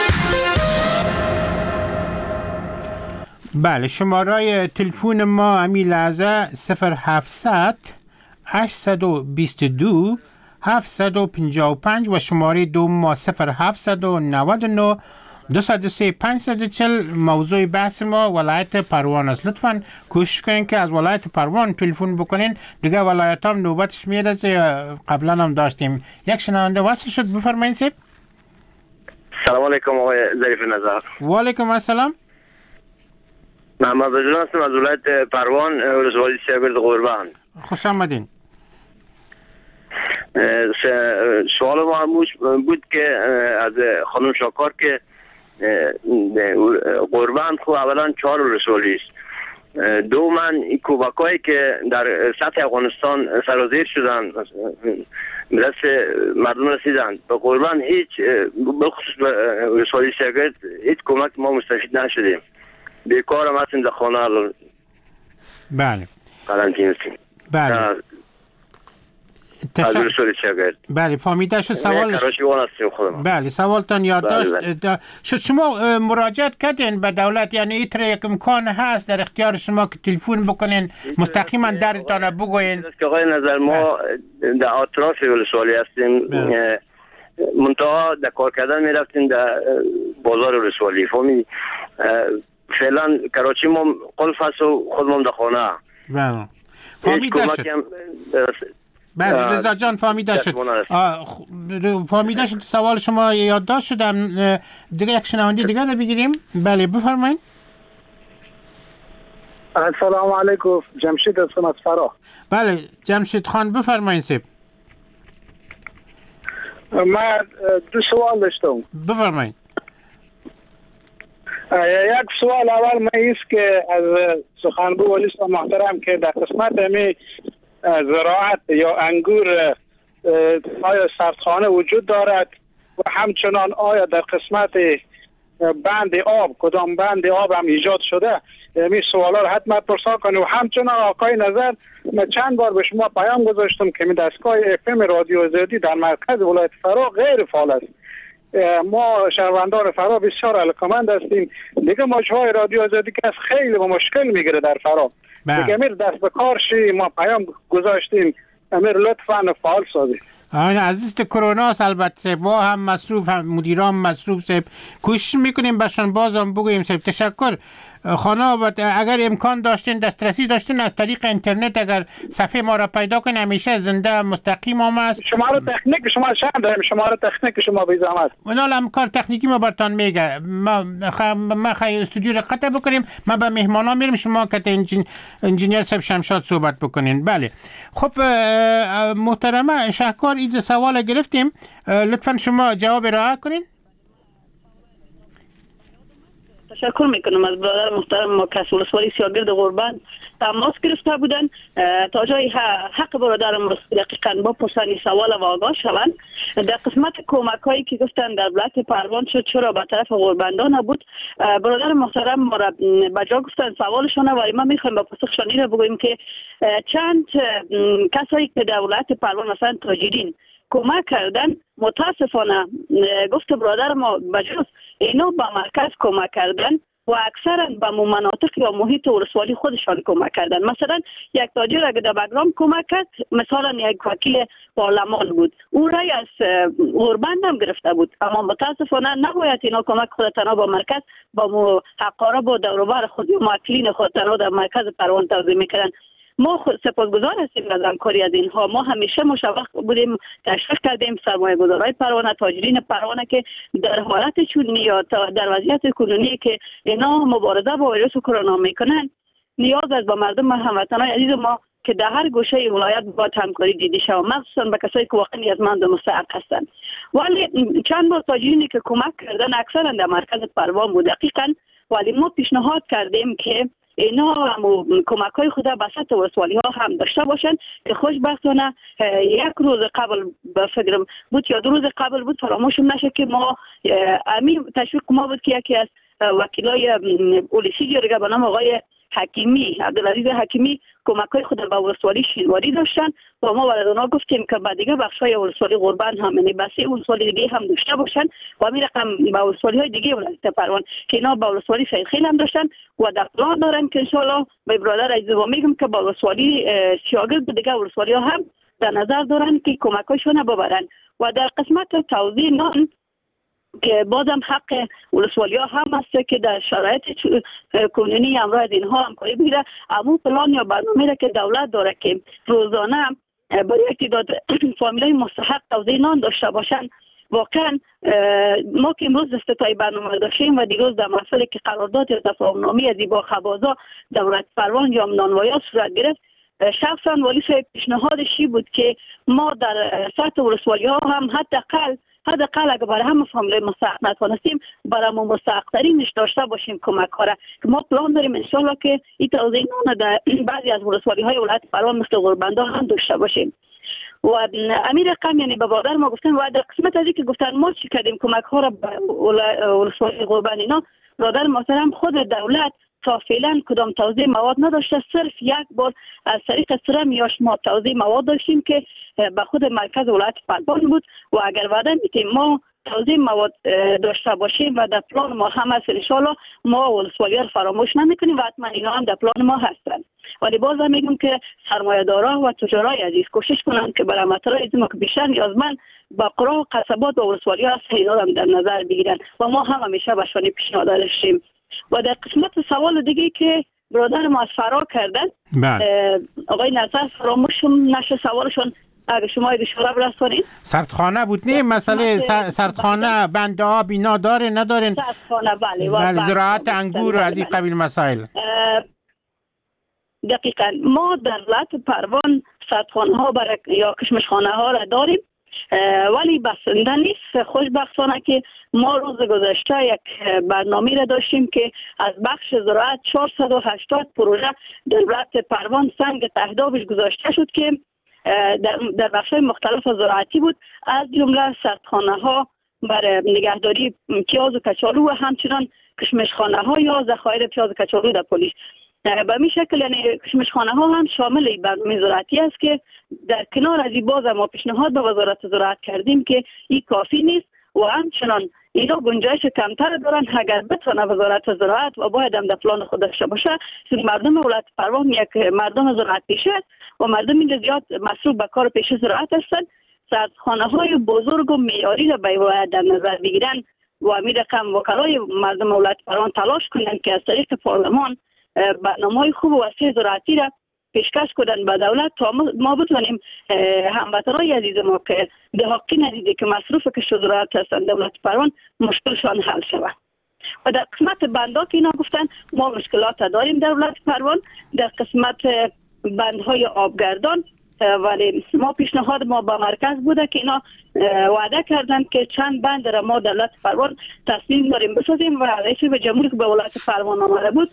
بله شماره تلفن ما امی لحظه صفر هفتصد هشتصد و بیست و دو هفتصد و پنجاه و پنج و شماره دوم ما صفر هفتصد و نود و نه دویست و سه پانصد و چهل. موضوع بحث ما ولایت پروان است. لطفاً کوشش کنین که از ولایت پروان تلفن بکنین. دیگه ولایت هم نوبتش میرسه. قبلا هم داشتیم. یک شنونده وصل شد. بفرمایید سیب. سلام علیکم آقای ظریف نظر. و علیکم السلام. محمد بجلان هستم از ولایت پروان ولسوالی سیبرد غربان. خوش آمدین. سوال ما بود که از خانم شاکار که قربان خو اولا چهار ولسوالی است، دوما این کوبکایی که در سطح افغانستان سرازیر شدن دست مردم رسیدن به قربان هیچ بخصوص به ولسوالی سیگرد هیچ کمک ما مستفید نشدیم. بیکار هم هستیم در خانه الان. بله قرنطینه هستیم. بله از ولسوالی سیگرد. بله فهمیده شد. سوال بله سوالتان یادداشت بله بله. شد. شما مراجعت کردین به دولت؟ یعنی ایتر یک امکان هست در اختیار شما که تلفن بکنین مستقیما درتان بگوین؟ که آقای نظر ما در اطراف ولسوالی هستیم. منتها در کار کردن میرفتیم در بازار ولسوالی. فهمی فعلا کراچی ما قلف هست و خودمون در خانه. بله فهمیده شد. بله رضا جان فهمیده شد. فهمیده شد. سوال شما یادداشت شدم. دیگه یک شنونده دیگه رو بگیریم. بله بفرمایید. السلام علیکم، جمشید هستم از فراه. بله جمشید خان بفرمایید سیب. من دو سوال داشتم. بفرمایید. یک سوال اول من ایست که از سخنگو ولی محترم که در قسمت همی زراعت یا انگور آیا سردخانه وجود دارد و همچنان آیا در قسمت بند آب کدام بند آب هم ایجاد شده؟ می سوالا رو حتما پرسا کنید. و همچنان آقای نظر من چند بار به شما پیام گذاشتم که می دستگاه اف ام رادیو آزادی در مرکز ولایت فرا غیر فعال است. ما شهروندان فرا بسیار علاقمند هستیم. دیگه موجهای رادیو آزادی که از خیلی با مشکل میگیره در فرا. دیگه امیر دست به کار شی. ما پیام گذاشتیم امیر لطفاً فعال سازید. آن عزیز کرونا البته ما هم مصروف هم مدیران مصروف سب کوشش میکنیم برشان بازم بگوییم سب تشکر خانه اگر امکان داشتین دسترسی داشتین از طریق اینترنت اگر صفحه ما را پیدا کنین همیشه زنده مستقیم هم است. شماره تکنیک شما چند داریم؟ شماره تکنیک شما بی زحمت. منال هم کار تکنیکی ما برتان میگه. ما خ... ما خیلی استودیو را قطع بکنیم. ما به مهمانا میریم شما که انجین... انجینیر صاحب شمشاد صحبت بکنین. بله خب محترمه شهکار ایز سوال گرفتیم. لطفا شما جواب رعایت کنین. تشکر میکنم از برادر محترم ما که از ولسوالی سیاگرد غربان تماس گرفته بودن تا جای حق برادرم دقیقاً با پرسانی سوال و آگاه شوند. در قسمت کمک هایی که گفتن در ولایت پروان شد چرا به طرف غربندان نبود، برادر محترم ما را بجا گفتن سوالشون، ولی ما میخوایم با پاسخشان این را بگوییم که چند کسایی که در ولایت پروان مثلا تاجرین کمک کردن متاسفانه گفت برادر ما بجاست اینا به مرکز کمک کردن و اکثرا به مناطق یا محیط ولسوالی خودشان کمک کردن. مثلا یک تاجر اگر در بگرام کمک کرد، مثلا یک وکیل پارلمان بود، او رای از غربند هم گرفته بود، اما متاسفانه نباید اینا کمک خود تنها با مرکز با حقارب و دوروبر خود یا معطلین خود تنها در مرکز پروان توزیع میکردن. ما سپاسگزار هستیم از همکاری از اینها. ما همیشه مشوق بودیم، تشویق کردیم سرمایه گذارای پروانه، تاجرین پروانه که در حالت چون یا در وضعیت کنونی که اینا مبارزه با ویروس کرونا میکنن، نیاز است با مردم هموطنان عزیز ما که در هر گوشه ولایت با همکاری دیده شود، مخصوصا به کسایی که واقعا نیازمند و مستحق هستند. ولی چند بار تاجرینی که کمک کردن اکثرا در مرکز پروان بود دقیقاً، ولی ما پیشنهاد کردیم که اینا هم کمک های خود به سطح ولسوالی ها هم داشته باشند که خوشبختانه یک روز قبل به فکرم بود یا دو روز قبل بود فراموشم نشه که ما امین تشویق ما بود که یکی از وکیلای پلیسی جرگه به نام آقای حکیمی عبدالعزیز حکیمی کمک های خود به ولسوالی شینواری داشتن و ما برای اونا گفتیم که بعد دیگه بخش های ولسوالی غربان هم یعنی بسی ولسوالی دیگه هم داشته باشن و همین رقم به ولسوالی های دیگه ولایت پروان که اینا با ولسوالی فیخیل هم داشتن و در پلان دارن که انشالله به برادر عزیزم میگم که با ولسوالی سیاگرد دیگه ولسوالی ها هم در نظر دارن که کمک هاشون ببرن. و در قسمت توزیع نان که بازم حق ولسوالی ها هم هست که در شرایط کنونی امروز اینها همکاری بگیره. اما پلان یا برنامه را که دولت داره که روزانه با یک تعداد فامیلای مستحق توزیع نان داشته باشن، واقعا ما که امروز استتای برنامه داشتیم و دیروز در محفلی که قرارداد یا تفاهم‌نامه از با خبازا دولت پروان یا نانوایا صورت گرفت، شخصا ولی صاحب پیشنهادشی بود که ما در سطح ولسوالی ها هم حداقل حداقل اگر برای همه فامیلای مستحق نتوانستیم برای ما مستحق‌ترینش داشته باشیم کمک کاره که ما پلان داریم انشالله که این توزیع نان در بعضی از ولسوالی های ولایت پروان مثل غربنده هم داشته باشیم. و امیر رقم یعنی به برادر ما گفتن و در قسمت از که گفتن ما چی کردیم کمک ها را به ولسوالی غربان اینا، برادر محترم خود دولت تا فعلا کدام توزیع مواد نداشته، صرف یک بار از طریق سرم یاش ما توزیع مواد داشتیم که به خود مرکز ولایت پروان بود و اگر وعده میتیم ما توزیع مواد داشته باشیم و در پلان ما هم هست. ان شاء الله ما ولسوالی‌ها فراموش نمیکنیم و حتما اینا هم در پلان ما هستن. ولی باز هم میگم که سرمایه‌دارا و تجارای عزیز کوشش کنند که برای مطالب ما که بیشتر نیازمند با قرا و قصبات و ولسوالی‌ها هست اینا هم در نظر بگیرن و ما هم همیشه به شان پیشنهاد داشتیم. و در قسمت سوال دیگه که برادر ما از فرار کردن، آقای نظر فراموش نشه سوالشون، اگه شما اشاره برسونید. سردخانه بود نه مسئله سردخانه بند آب اینا داره ندارین؟ سردخانه بله. بله زراعت انگور از این قبیل مسائل. دقیقاً ما در ولایت پروان سردخانه ها برای یا کشمشخانه ها را داریم ولی بسنده نیست. خوشبختانه که ما روز گذشته یک برنامه را داشتیم که از بخش زراعت چهارصد و هشتاد پروژه در ولایت پروان سنگ تهدابش گذاشته شد که در در بخش‌های مختلف زراعتی بود، از جمله سردخانه ها برای نگهداری پیاز و کچالو و همچنان کشمشخانه ها یا ذخایر پیاز و کچالو در پولیس. به این شکل یعنی کشمشخانه ها هم شامل برنامه زراعتی است که در کنار از این باز ما پیشنهاد به وزارت زراعت کردیم که این کافی نیست و همچنان اینا گنجایش کمتر دارن. اگر بتونه وزارت زراعت و باید هم در پلان خود داشته باشه، مردم ولایت پروان یک مردم زراعت پیشه است و مردم اینجا زیاد مصروف به کار پیش زراعت هستند. سردخانه های بزرگ و معیاری را باید در نظر بگیرن و همین رقم وکلای مردم ولایت پروان تلاش کنند که از طریق پارلمان برنامه‌های خوب و وسیع زراعتی را پیشکش کنند به دولت تا ما بتونیم هموطنان عزیز ما که دهاقی ندیده که مصروف کشت زراعت هستند دولت پروان مشکلشان حل شود. و در قسمت بندا که اینا گفتن ما مشکلات داریم در ولایت پروان در قسمت بندهای آبگردان، ولی ما پیشنهاد ما با مرکز بوده که اینا وعده کردن که چند بند را ما دولت پروان تصمیم داریم بسازیم و رئیس جمهوری که به ولایت پروان آمده بود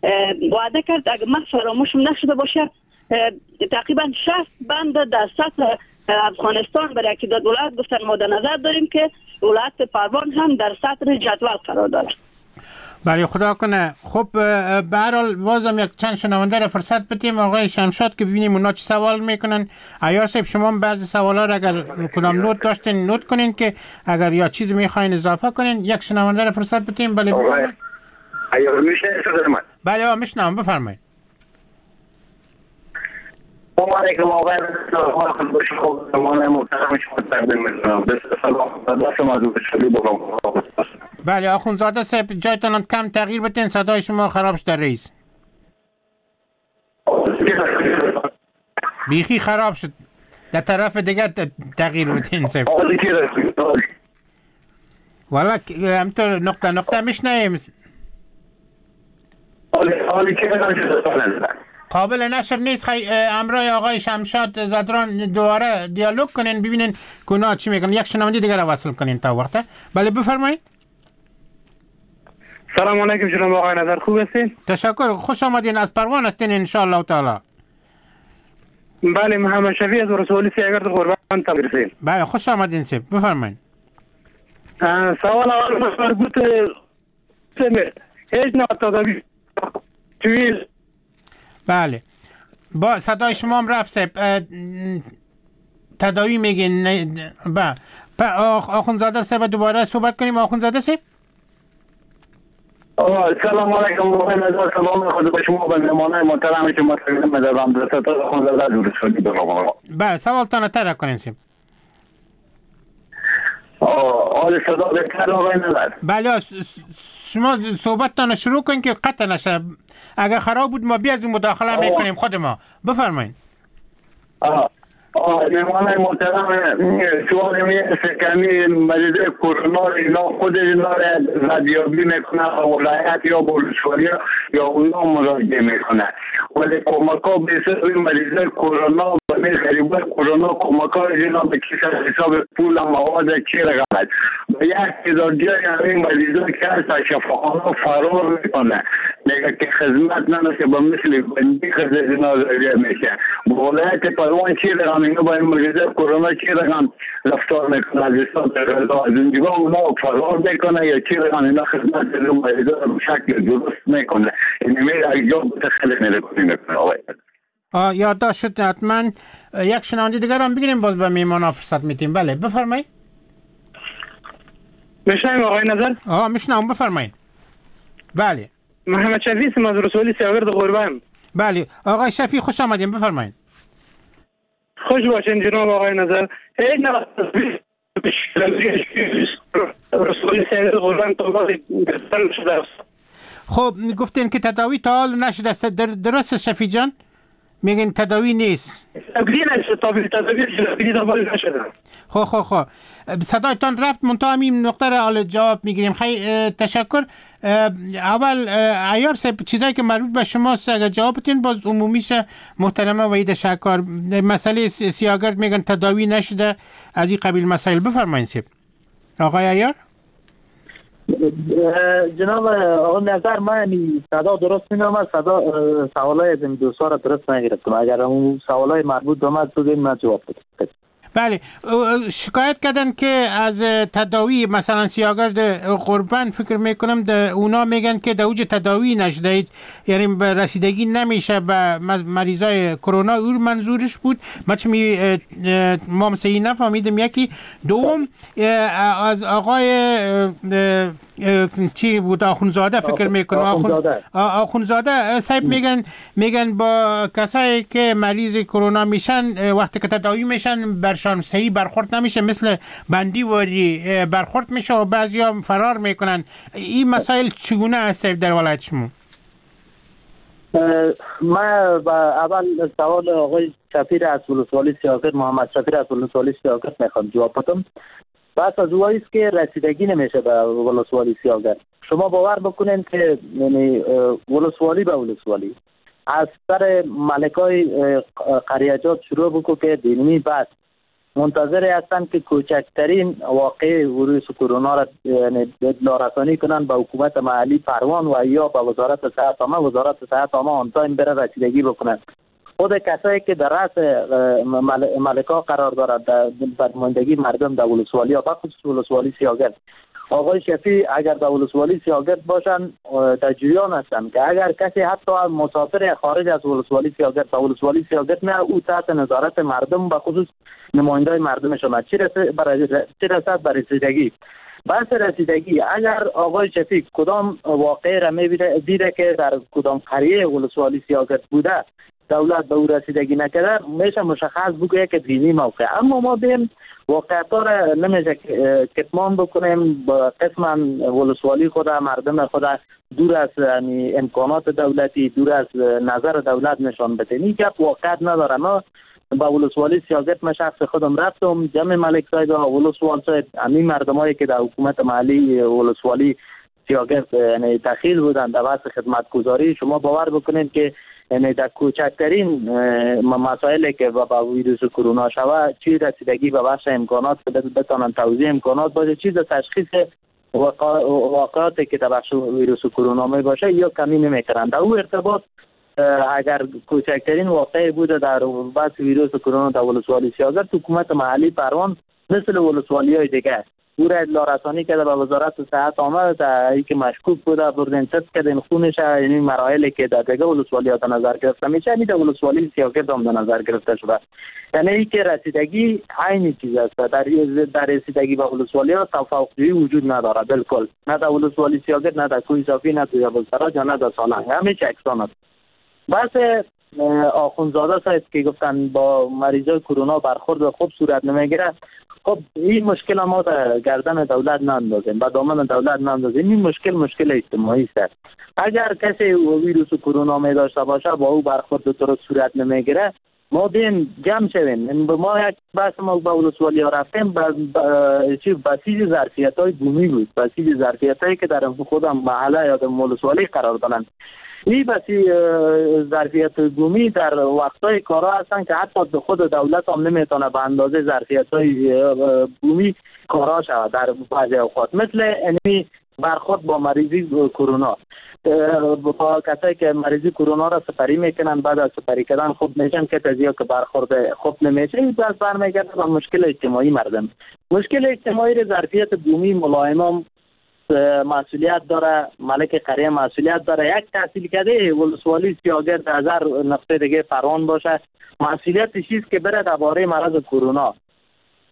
وعده کرد اگر من فراموش نشده باشه تقریبا شصت بند در سطح افغانستان برای که داد ولایت گفتن ما در نظر داریم که ولایت پروان هم در سطح جدول قرار داره. بله خدا کنه. خب به هر حال بازم یک چند شنونده را فرصت بدیم آقای شمشاد که ببینیم اونا چه سوال میکنن. عیار صاحب شما بعضی سوالا را اگر کدام نوت داشتین نوت کنین که اگر یا چیزی میخواین اضافه کنین. یک شنونده را فرصت بدیم. بله بفرمایید. عیار میشه صدای بله آ میشنوم بفرمایید. سلام علیکم آقای خدمت با شما زمان محترم شما تقدیم می‌کنم. بسیار سلام دست مدعو شدی بگم. بله آخوندزاده صاحب جایتان کم تغییر بدین صدای شما خراب شد رئیس. بیخی خراب شد در طرف دیگه تغییر بدین صاحب. والا همطور نقطه نقطه میشنویم. حالی که قابل نشر نیست. خی امرای آقای شمشاد زدران دوباره دیالوگ کنین ببینین کنا چی میگن. یک شنونده دیگر را وصل کنین تا وقته. بله بفرمایید. سلام علیکم جناب آقای نظر خوب هستین؟ تشکر خوش آمدین. از پروان هستین ان شاء الله تعالی. بله محمد شفیع از رسولی سیاگرد قربان تبریزین. بله خوش آمدین سیب بفرمایید. سوال اول مربوط به هیچ نوع تداوی تویل. بله با صدای شما هم رفت سیب تداوی میگین. با آخوندزاده سیب دوباره صحبت کنیم. آخوندزاده سیب سلام علیکم آقای نظر. سلام خود به شما و مهمانان محترمی که ما تقدیم می‌دارم. درست آخوندزاده جورشانی بفرمایید. بله سوالتان طرح کنین سیب. آل صدا بهتر آقای نظر. بله شما صحبتتان شروع کنین که قطع نشه. اگر خراب بود ما بیا از این مداخله میکنیم خود ما. بفرمایید. آه مهمان محترم سوال میرسه که مریض کرونا اینا خود اینا را ردیابی میکنه ولایت یا بولشواری یا اونا مراجعه میکنه ولی کمک ها بسیار مریض کرونا به غریبه کرونا کمک ها اینا به کیس حساب پول مواد چی رقمت و یک تعداد جای همین مریضا که هست شفاخانه فرار میکنه میگه که خدمت نمیشه به مثل بندی خدمت اینا ذریعه میشه ولایت پروان چی رقم اینا با این مریض کرونا چی رقم رفتار میکنه از حساب غذا از اینجا اونا فرار میکنه یا چی رقم اینا خدمت اینا مریضا رو شکل درست میکنه این میره اجا بتخیل میره میکنه آقای آه یادداشت شد حتما. یک شنونده دیگر هم بگیریم باز به میهمان ها فرصت میتیم. بله بفرمایید. میشنم آقای نظر؟ آه میشنم، بفرمایید. بله. محمد شفیع هستم از رسولی سیاگرد قربان. بله آقای شفیع خوش آمدین، بفرمایید. خوش باشین جناب آقای نظر. این رسولی سیاگرد قربان توبه گرفتن شده است. خب گفتین که تداوی تا حال نشده است، درست شفیع جان؟ میگن تداوی نیست. تداوی نیست، تداوی تداوی نشده. خب خب خب صدایتان رفت، منتها این نقطه را حال جواب میگیریم. خیلی تشکر. اول عیار صاحب چیزایی که مربوط به شماست اگر جواب بدین باز عمومیش محترمه و تشکر. مسئله سیاگرد میگن تداوی نشده، از این قبیل مسائل. بفرمایید صاحب. آقای عیار؟ جناب آقای نظر، من صدا درست می‌نام، صدا سوالای از این دوستا را درست نگرفتم. اگر اون سوالای مربوط به من بودین من جواب بدم. بله شکایت کردن که از تداوی مثلا سیاگرد قربان فکر میکنم ده اونا میگن که در اوج تداوی نشده، یعنی رسیدگی نمیشه به مریضای کرونا. اون منظورش بود. ما چمی ما مسیحی نفهمیدم. یکی دوم از آقای چی بود، آخونزاده فکر میکنم. آخونزاده آخونزاده صاحب میگن میگن با کسایی که مریض کرونا میشن وقتی که تداوی میشن برشان صحیح برخورد نمیشه، مثل بندی واری برخورد میشه و بعضیا فرار میکنن. این مسائل چگونه است در ولایت شما؟ من با اول سوال آقای شفیع از ولسوالی سیاگرد، محمد شفیع از ولسوالی سیاگرد میخوام جواب بدم. بس از اوایی است که رسیدگی نمیشه به ولسوالی سیاگرد. شما باور بکنین که یعنی ولسوالی به ولسوالی از سر ملکای قریجات شروع بکو که دینی بس منتظر هستند که کوچکترین واقع ویروس کرونا را یعنی اطلاع رسانی کنند به حکومت محلی پروان و یا به وزارت صحت عامه. وزارت صحت عامه آن تایم بره رسیدگی بکنند. خود کسایی که در رأس ملکا قرار دارد در فرماندگی مردم در ولسوالی ها، بخصوص ولسوالی سیاگرد، آقای شفیع اگر در ولسوالی سیاگرد باشن در جریان هستند که اگر کسی حتی مسافر خارج از ولسوالی سیاگرد در ولسوالی سیاگرد نه، او تحت نظارت مردم و خصوص نمایندای مردم شما. چی رسد برای رسیدگی؟ بحث رسیدگی اگر آقای شفیع کدام واقعه را میبینه دیده که در کدام قریه ولسوالی سیاگرد بوده دولت به او رسیدگی نکرده، میشه مشخص بگه که دینی موقع. اما ما بیم واقعیت را نمیشه کتمان بکنیم. با قسما ولسوالی خود مردم خود دور از امکانات دولتی، دور از نظر دولت نشان بده. این که واقعیت نداره. ما با ولسوالی سیاگرد من شخص خودم رفتم، جمع ملک صاحب و ولسوال صاحب، همین مردمایی که در حکومت محلی ولسوالی سیاگرد یعنی دخیل بودن در بحث خدمتگزاری، شما باور بکنید که یعنی در کوچکترین مسائلی که با ویروس کرونا شود چی رسیدگی به بخش امکانات بتونن توزیع امکانات باشه، چیز تشخیص واقعاتی که در بخش ویروس کرونا می باشه یا کمی نمیکنن. در اون ارتباط اگر کوچکترین واقعی بوده در بحث ویروس کرونا در ولسوالی سیاگرد، حکومت محلی پروان مثل ولسوالی های دیگه او را اطلاع رسانی کرده به وزارت صحت عامه تا اینکه مشکوک بوده بردن تست کردن خونش، یعنی مراحلی که در دیگه ولسوالی ها در نظر گرفته میشه همین در ولسوالی سیاگرد هم در نظر گرفته شده. یعنی اینکه رسیدگی عین چیز است. در در رسیدگی به ولسوالی ها تفاوتی وجود نداره بالکل، نه در ولسوالی سیاگرد، نه در کوی صافی، نه در ابوالسراج، نه در سالنگ، همه یکسان است. بس آخونزاده صاحب که گفتن با مریضای کرونا برخورد خوب صورت نمیگیره، خب این مشکل ما در گردن دولت ناندازیم، با دامن دولت ناندازیم. این مشکل مشکل اجتماعی است. اگر کسی ویروس کرونا می داشته باشه با او برخورد درست صورت نمیگیره، ما بیم جمع شویم. ما یک بحث ما با ولسوالی ها رفتیم چی بسیج ظرفیت های بومی بود، بسیج ظرفیت هایی که در خودم محله یا در ولسوالی قرار دارن. این بسی ظرفیت بومی در وقتای کارا هستن که حتی خود دولت هم نمیتونه به اندازه ظرفیت های بومی کارا شود در بعضی اوقات، مثل انمی برخورد با مریضی کرونا. با کسایی که مریضی کرونا را سپری میکنن، بعد از سپری کردن خوب میشن که تزیه که برخورد خوب نمیشه، این باز برمیگرده به مشکل اجتماعی مردم. مشکل اجتماعی را ظرفیت بومی ملائمم مسئولیت داره، ملک قریه مسئولیت داره. یک تحصیل کرده ولسوالی سیاگرد از هر نقطه دیگه پروان باشه مسئولیت چیز که بره درباره مرض کرونا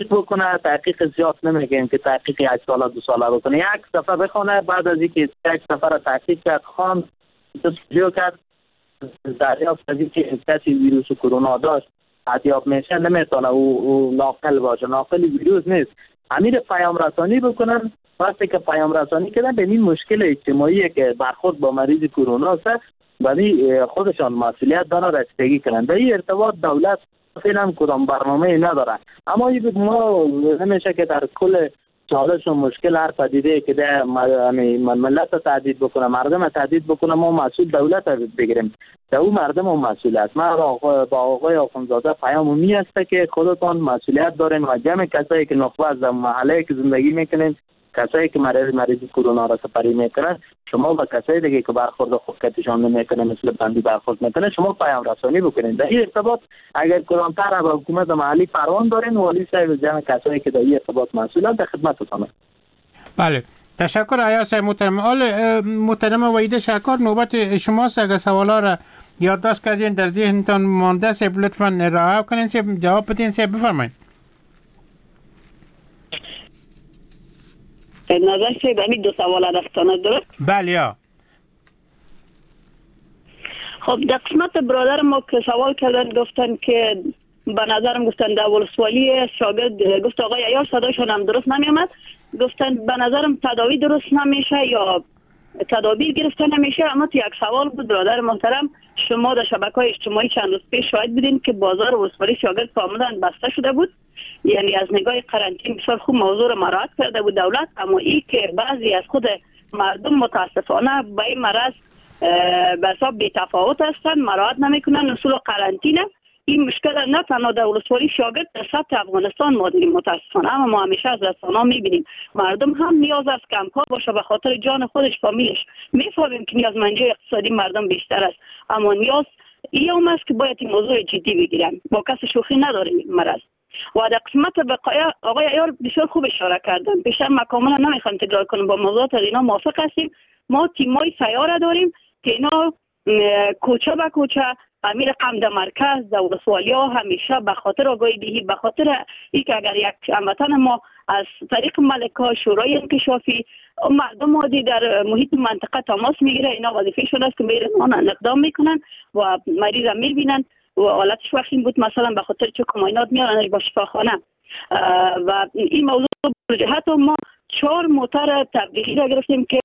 بکنه، تحقیق زیاد نمیگیم که تحقیق یک ساله دو ساله بکنه، یک صفحه بخونه، بعد از اینکه یک صفحه را تحقیق کرد خواند جو کرد دریافت از اینکه کسی ویروس کرونا داشت اتیاب میشه نمیتونه او, او ناقل باشه، ناقل ویروس نیست. امیر پیام رسانی بکنن، وقتی که پیام رسانی کردن به این مشکل اجتماعی که برخورد با مریض کرونا است ولی خودشان مسئولیت داره رسیدگی کنن. در این ارتباط دولت فعلا کدام برنامه نداره، اما این بود ما نمیشه که در کل چالش و مشکل هر پدیده که در ملت تهدید بکنه، مردم تهدید بکنه، ما مسئول دولت بگیریم، در اون مردم هم مسئول است. ما با آقای آخوندزاده پیام می است که خودتان مسئولیت دارین و جمع کسایی که نخبه از محله که زندگی میکنین، کسایی که مریض مریض کرونا را سپری میکنن، شما با کسایی دیگه که برخورد خوبکتشان نمیکنه مثل بندی برخورد میکنه، شما پیام رسانی بکنین. در این ارتباط اگر کلانتر با حکومت محلی پروان دارین، والی صاحب جمع کسایی که در این ارتباط مسئولن در خدمتتون. بله تشکر ایاز محترم. آل محترم وحید شکر، نوبت شماست. اگر سوالا را یادداشت کردین در ذهنتان مانده سیب لطفاً رعایت کنین، سیب جواب بدین. سیب بفرمایید. نظر سیب همین دو سوال رفتانه درست؟ بله یا خب در قسمت برادر ما که سوال کردن گفتن که به نظرم گفتن در ولسوالی شاگرد گفت آقای ایار صدایشون هم درست نمیامد، گفتن به نظرم تداوی درست نمیشه یا تدابیر گرفته نمیشه. اما تو یک سوال بود برادر محترم، شما در شبکه‌های اجتماعی چند روز پیش شاهد بودین که بازار ولسوالی شاگرد کاملا بسته شده بود، یعنی از نگاه قرنطینه بسیار خوب موضوع را مراعات کرده بود دولت، اما این که بعضی از خود مردم متاسفانه به این مرض به حساب بی‌تفاوت هستند، مراعات نمیکنن اصول قرنطینه. این مشکل نه تنها در ولسوالی شاگرد در سطح افغانستان ما دیدیم متاسفانه، اما ما همیشه از رسانه‌ها میبینیم مردم هم نیاز از کمپ‌ها باشه به خاطر جان خودش فامیلش. میفهمیم که نیازمندی اقتصادی مردم بیشتر است، اما نیاز این هم است که باید این موضوع جدی بگیرن، با کس شوخی نداریم مرض. و در قسمت بقایا آقای ایار بسیار خوب اشاره کردن، بیشتر ما کاملا نمیخوام تکرار کنم، با موضوعات اینا موافق هستیم. ما تیمای سیاره داریم که اینا کوچه به کوچه امیر قمد مرکز در ولسوالی ها همیشه به خاطر آگاهی دهی، به خاطر اینکه اگر یک هموطن ما از طریق ملکا شورای انکشافی مردم عادی در محیط منطقه تماس میگیره، اینا وظیفه شده است که میرن آن اقدام میکنن و مریض را میبینن و حالتش وقتی بود مثلا به خاطر چه کماینات میارن با شفاخانه. و این موضوع جهت ما چهار موتور تبلیغی را گرفتیم که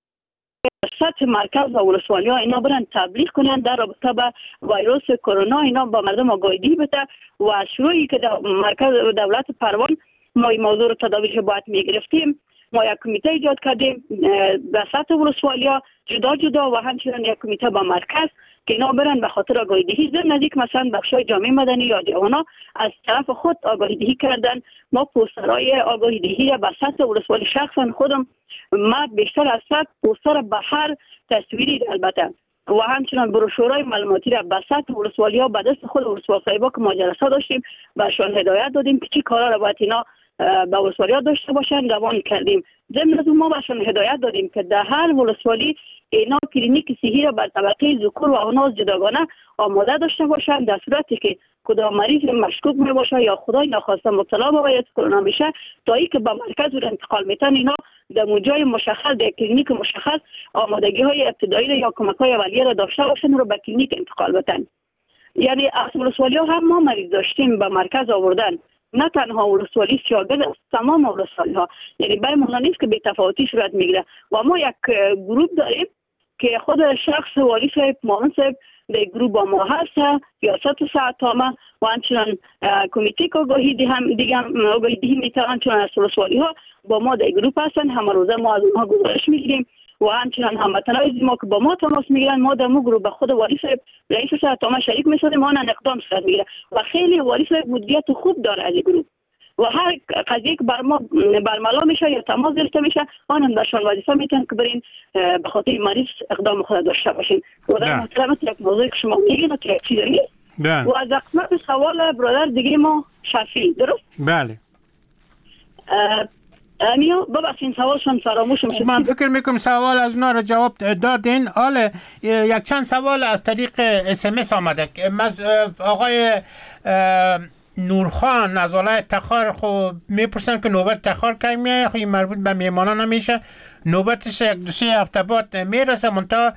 سطح مرکز و ولسوالی ها اینا برن تبلیغ کنن در رابطه با ویروس کرونا، اینا با مردم آگاهی بده و از شروعی که در مرکز دولت پروان ما این موضوع رو تداویش باید میگرفتیم. ما یک کمیته ایجاد کردیم در سطح ولسوالی ها جدا جدا و همچنین یک کمیته با مرکز که اینا برن به خاطر آگاهی دهی در نزدیک مثلا بخشای جامعه مدنی یا جوانان از طرف خود آگاهی دهی کردن. ما پوسترهای آگاهی دهی را به سطح ولسوالی شخصا خودم ما بیشتر از صد پوستر به هر تصویری البته و همچنان بروشورهای معلوماتی را به سطح ولسوالی ها به دست خود ولسوالی صاحبا که ما جلسه داشتیم بهشان هدایت دادیم که چی کارا را باید اینا به ولسوالی ها داشته باشن روان کردیم. ضمن از ما بهشان هدایت دادیم که در هر ولسوالی اینا کلینیک صحی را بر طبقه ذکور و اناث جداگانه آماده داشته باشند، در صورتی که کدام مریض مشکوک می باشه یا خدای ناخواسته مبتلا به ویروس کرونا میشه تا ای که به مرکز رو انتقال میتن، اینا در موجای مشخص در کلینیک مشخص آمادگی های ابتدایی یا کمک های اولیه را داشته باشن رو به کلینیک انتقال بدن. یعنی از ولسوالی ها هم ما مریض داشتیم به مرکز آوردن، نه تنها ولسوالی شاگرد است، تمام ولسوالی ها، یعنی برای ما نیست که بی‌تفاوتی صورت میگیره. و ما یک گروه داریم که خود شخص والی صاحب معاون صاحب در گروه با ما هست، ریاست ساعتامه و همچنان کمیته که آگاهی ده هم دیگه آگاهی دهی میتونن، چون از ولسوالی ها با ما در گروه هستن، همه روزه ما از اونها گزارش میگیریم و همچنان هموطنای ما که با ما تماس میگیرن، ما در مو گروه به خود والی صاحب رئیس ساعتامه شریک میشدیم، ما اقدام صورت میگیره و خیلی والی صاحب مدیریت خوب داره از گروه و هر قضیه که بر ما برملا میشه یا تماس گرفته میشه آنم درشان وظیفه میتونن که برین به خاطر مریض اقدام خود داشته باشین. و در محترمت یک موضوع که شما میگین تو یک چیز نیست. و از قسمت سوال برادر دیگه ما شفی درست؟ بله. امیا ببخشین سوالشون فراموش میشه. من فکر میکنم سوال از اونا رو جواب دادین. حالا یک چند سوال از طریق اس ام اس آمده. آقای نورخان از ولایت تخار خب میپرسن که نوبت تخار کی میایه. خب این مربوط به میهمانان نمیشه، نوبتش یک دو سه هفته بعد میرسه. منتها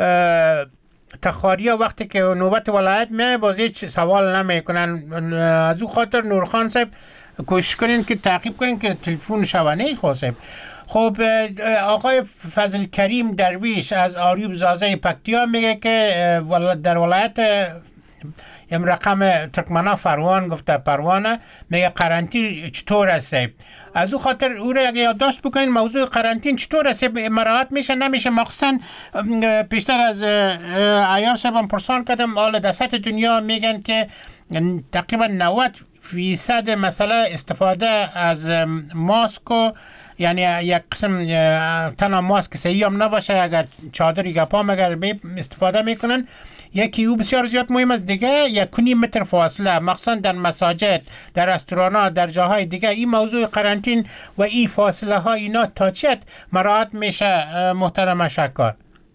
تخاریا وقتی که نوبت ولایت میایه باز هیچ سوال نمیکنن. از او خاطر نورخان صاحب کوشش کنین که تعقیب کنین که تلفن شوانه خواسته. خب آقای فضل کریم درویش از آریوب زازه پکتیا میگه که در ولایت ام رقم ترکمنا فروان گفته پروانه، میگه قرنطین چطور هسته؟ از او خاطر او را اگه یادداشت بکنین موضوع قرنطین چطور هسته، مراعات میشه نمیشه. مخصوصا پیشتر از عیار صاحبم پرسان کردم حال در سطح دنیا میگن که تقریبا نود فیصد مسئله استفاده از ماسک و یعنی یک قسم تنها ماسک صحیح هم نباشه، اگر چادری گپام اگر استفاده میکنن یکی او بسیار زیاد مهم است. دیگه یک کنی متر فاصله، مخصوصا در مساجد، در رستوران، در جاهای دیگه این موضوع قرنطین و این فاصله ها اینا تا چت مراعات میشه محترم شکار؟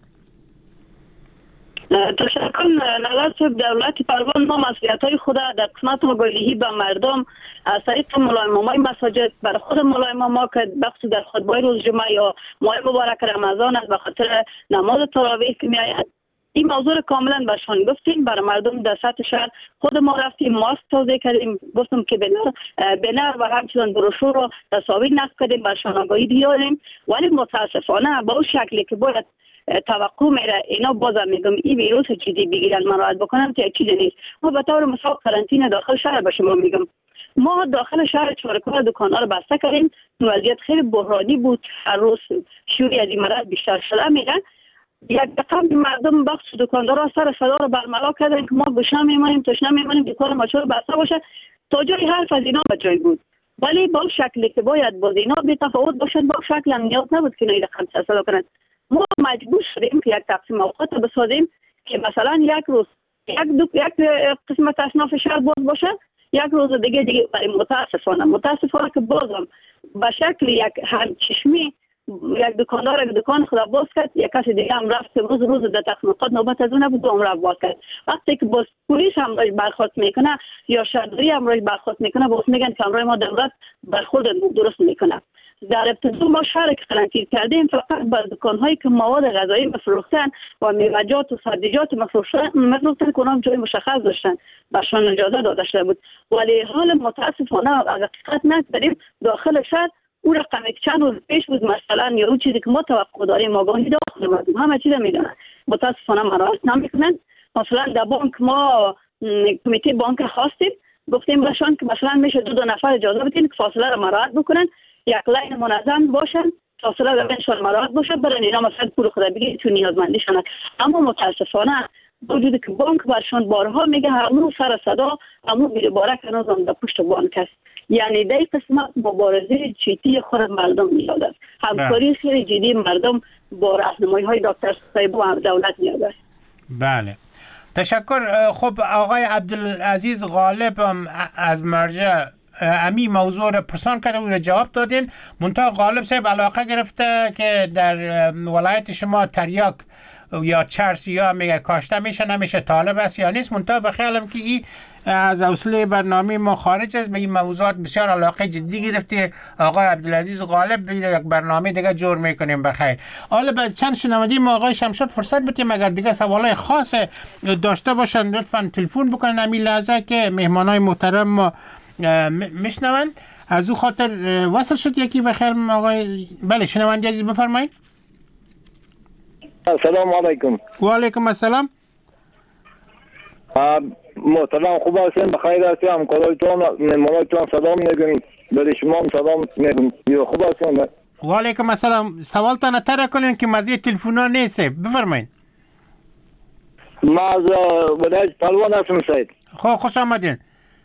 تشکر. نظر صاحب دولت پروان ما مسئولیت های خود در قسمت آگاهی به مردم از طریق مولای مامای مساجد برای خود مولای ماما که بخصوص در خطبه روز جمعه یا ماه مبارک رمضان است به خاطر نماز تراویح که میآید این موضوع کاملا برشان گفتیم. برای مردم در سطح شهر خود ما رفتیم ماسک توزیع کردیم، گفتم که بنر بنر و همچنان بروشور رو تصاویر نصب کردیم برشان آگاهی دیدیم. ولی متاسفانه با اون شکلی که باید توقع میره اینا بازم میگم این ویروس جدی بگیرن مراعات بکنن که چیزی نیست. ما به طور مثال قرنطینه داخل شهر به شما میگم، ما داخل شهر چهارکار دکان‌ها رو بسته کردیم. وضعیت خیلی بحرانی بود، هر روز شوری از این مرض بیشتر شده میره. یک رقم مردم بخش دکاندارا سر صدا رو برملا کردن که ما گشنه میمانیم تشنه میمانیم دکان ما چرا بسته باشه تا جای حرف از اینا به جای بود. ولی با شکلی که باید باز اینا بی تفاوت باشد با شکل هم نیاز نبود که اینا رقم صدا کنند. ما مجبور شدیم که یک تقسیم اوقات رو بسازیم که مثلا یک روز یک دو یک قسمت اصناف شهر باز باشه، یک روز دیگه دیگه برای متاسفانه متاسفانه که بازم به شکل یک همچشمی یک دکاندار یک دکان خود باز کرد، یک کسی دیگه هم رفت روز روز در تقسیم اوقات نوبت از اون نبود و عمر باز کرد. وقتی که باز پلیس هم روش برخورد میکنه یا شهرداری هم روش برخورد میکنه باز میگن که امروز ما دولت برخورد درست میکنه. در ابتدا ما شهر که قرنطینه کردیم فقط بر دکان‌هایی که مواد غذایی مفروختن و میوه‌جات و سبزیجات مفروختن مفروختن که اونها جای مشخص داشتن برشان اجازه داده شده بود. ولی حال متاسفانه اگر دقت نکردیم داخل شهر اون رقم که چند روز پیش بود مثلا یا اون چیزی که ما توقع داریم آگاهی داخل مردم همه چیز میدونن متاسفانه مراعات نمیکنن. مثلا در بانک ما کمیته بانک خواستیم گفتیم برشان که مثلا میشه دو دو نفر اجازه بدین که فاصله رو مراعات بکنن، یک لین منظم باشن، فاصله بینشان مراعات باشه، برای اینا مثلا پول خدا بگیرید تو نیازمندیشان. اما متاسفانه وجود که بانک برشان بارها میگه همون سر صدا همون میره بارک هنوز هم در پشت بانک است. یعنی در قسمت مبارزه جدی خود مردم نیاز است، همکاری خیلی جدی مردم با راهنمایی های دکتر صاحب و دولت نیاز است. بله تشکر. خب آقای عبدالعزیز غالب از مرجع امی موضوع رو پرسان کرده و جواب دادین. منتها غالب صاحب علاقه گرفته که در ولایت شما تریاک یا چرس یا میگه کاشته میشه نمیشه، طالب است یا نیست. منتها بخیالم که این از حوصله برنامه ما خارج است، به این موضوعات بسیار علاقه جدی گرفته آقای عبدالعزیز غالب. یک برنامه دیگه جور میکنیم بخیر. حالا به چند شنونده ما آقای شمشاد فرصت بدیم اگر دیگه سوالای خاص داشته باشن لطفا تلفن بکنن همین لحظه که مهمانای محترم ما میشنون. از او خاطر وصل شد یکی بخیر آقای. بله شنونده عزیز بفرمایید. السلام علیکم. و علیکم السلام. محترم خوب هستین؟ بخیر هستین؟ همکارایتون مهمانایتون سلام میگم، برای شما هم سلام میگم. خوب هستین؟ و علیکم السلام. سوالتان تر کنین که مزید تلفونا نیست، بفرمایید. ما از ولایت پروان هستم سید. خب خوش آمدین.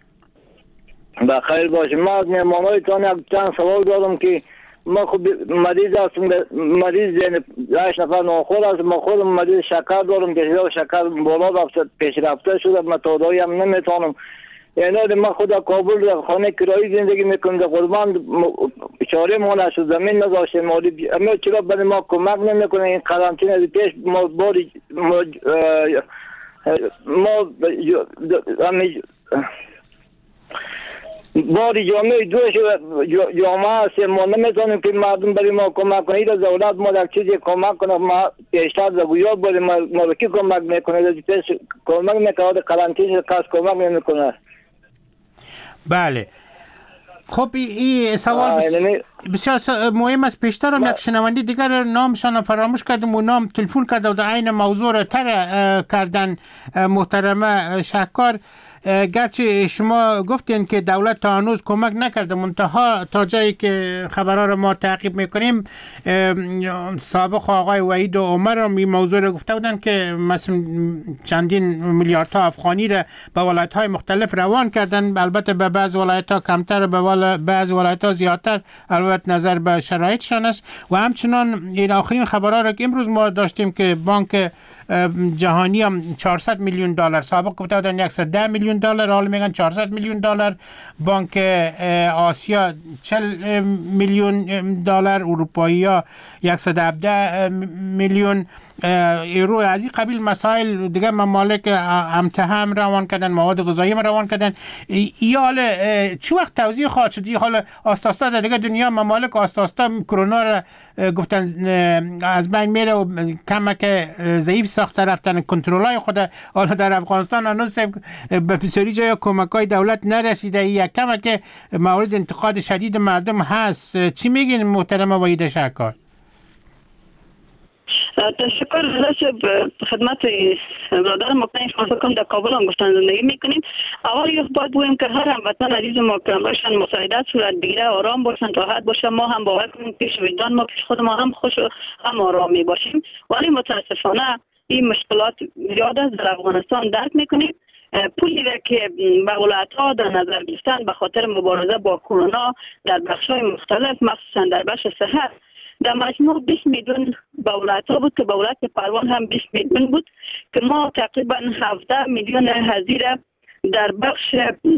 بخیر باشیم. ما از مهمانایتون یک چند سوال دارم که ما خود مریض هستم، مریض یعنی هشت نفر ناخور هستم. ما خودم مریض شکر دارم که شکر بالا رفته پیشرفته شده، من تداوی هم نمیتونم. یعنی من خود کابل در خانه کرایی زندگی میکنم، در قربان چاره ما نشد، زمین نذاشته مالی. اما چرا برای ما کمک نمیکنه این قرنطینه پیش ما باری ما بار جامعه دوش جامعه است، ما نمیتونیم که مردم برای ما کمک کنید. از دولت ما در چیزی کمک کنه، ما پیشتر زبویات بودیم، ما به کی کمک میکنه؟ پیش کمک میکنه، قرانتین کس کمک نمیکنه. بله. خب این سوال بس بسیار مهم است. پیشتر هم یک شنونده دیگر نامشان فراموش کردم و نام تلفن کرده و در عین موضوع را تر کردن محترمه شهکار. گرچه شما گفتین که دولت تا هنوز کمک نکرده، منتها تا جایی که خبرها را ما تعقیب میکنیم سابق آقای وحید و عمر هم این موضوع را گفته بودن که مثلا چندین میلیاردها افغانی را به ولایت های مختلف روان کردن، البته به بعض ولایت ها کمتر، به بعض ولایت ها زیادتر، البته نظر به شرایطشان است. و همچنان این آخرین خبرها را که امروز ما داشتیم که بانک جهانی هم چهارصد میلیون دلار، سابق گفته بودن صد و ده میلیون دلار، حالا میگن چهارصد میلیون دلار. بانک آسیا چهل میلیون دلار، اروپایی ها صد و هفده میلیون یورو. از این قبیل مسائل دیگه ممالک امتحان روان کردن، مواد غذایی روان کردن. ای حال چه وقت توضیح خواهد شد؟ ای حال آستاستا در دیگه دنیا ممالک آستاستا کرونا را گفتن از بین میره و کمک ضعیف ساخته رفتن کنترلای خود. حالا در افغانستان هنوز به بسیاری جای کمکای دولت نرسیده، یک کمک مورد انتقاد شدید مردم هست. چی میگین محترم وحید شهکار؟ تشکر از خدمت برادر مکنی شما. فکرم در کابل هم گفتن زندگی میکنیم. اول یک باید بگویم که هر هموطن عزیز ما که باشن مساعدت صورت بگیره، آرام باشن، راحت باشن. ما هم باور کنیم پیش وجدان ما پیش خود ما هم خوش و هم آرامی باشیم. ولی متاسفانه این مشکلات زیاد است در افغانستان درک میکنیم. پولی را که به ولایت ها در نظر گرفتن به خاطر مبارزه با کرونا در بخش های مختلف، مخصوصا در بخش صحت، در مجموع بیست میلیون به ولایت ها بود که به ولایت پروان هم بیست میلیون بود که ما تقریبا هفده میلیون هزینه در بخش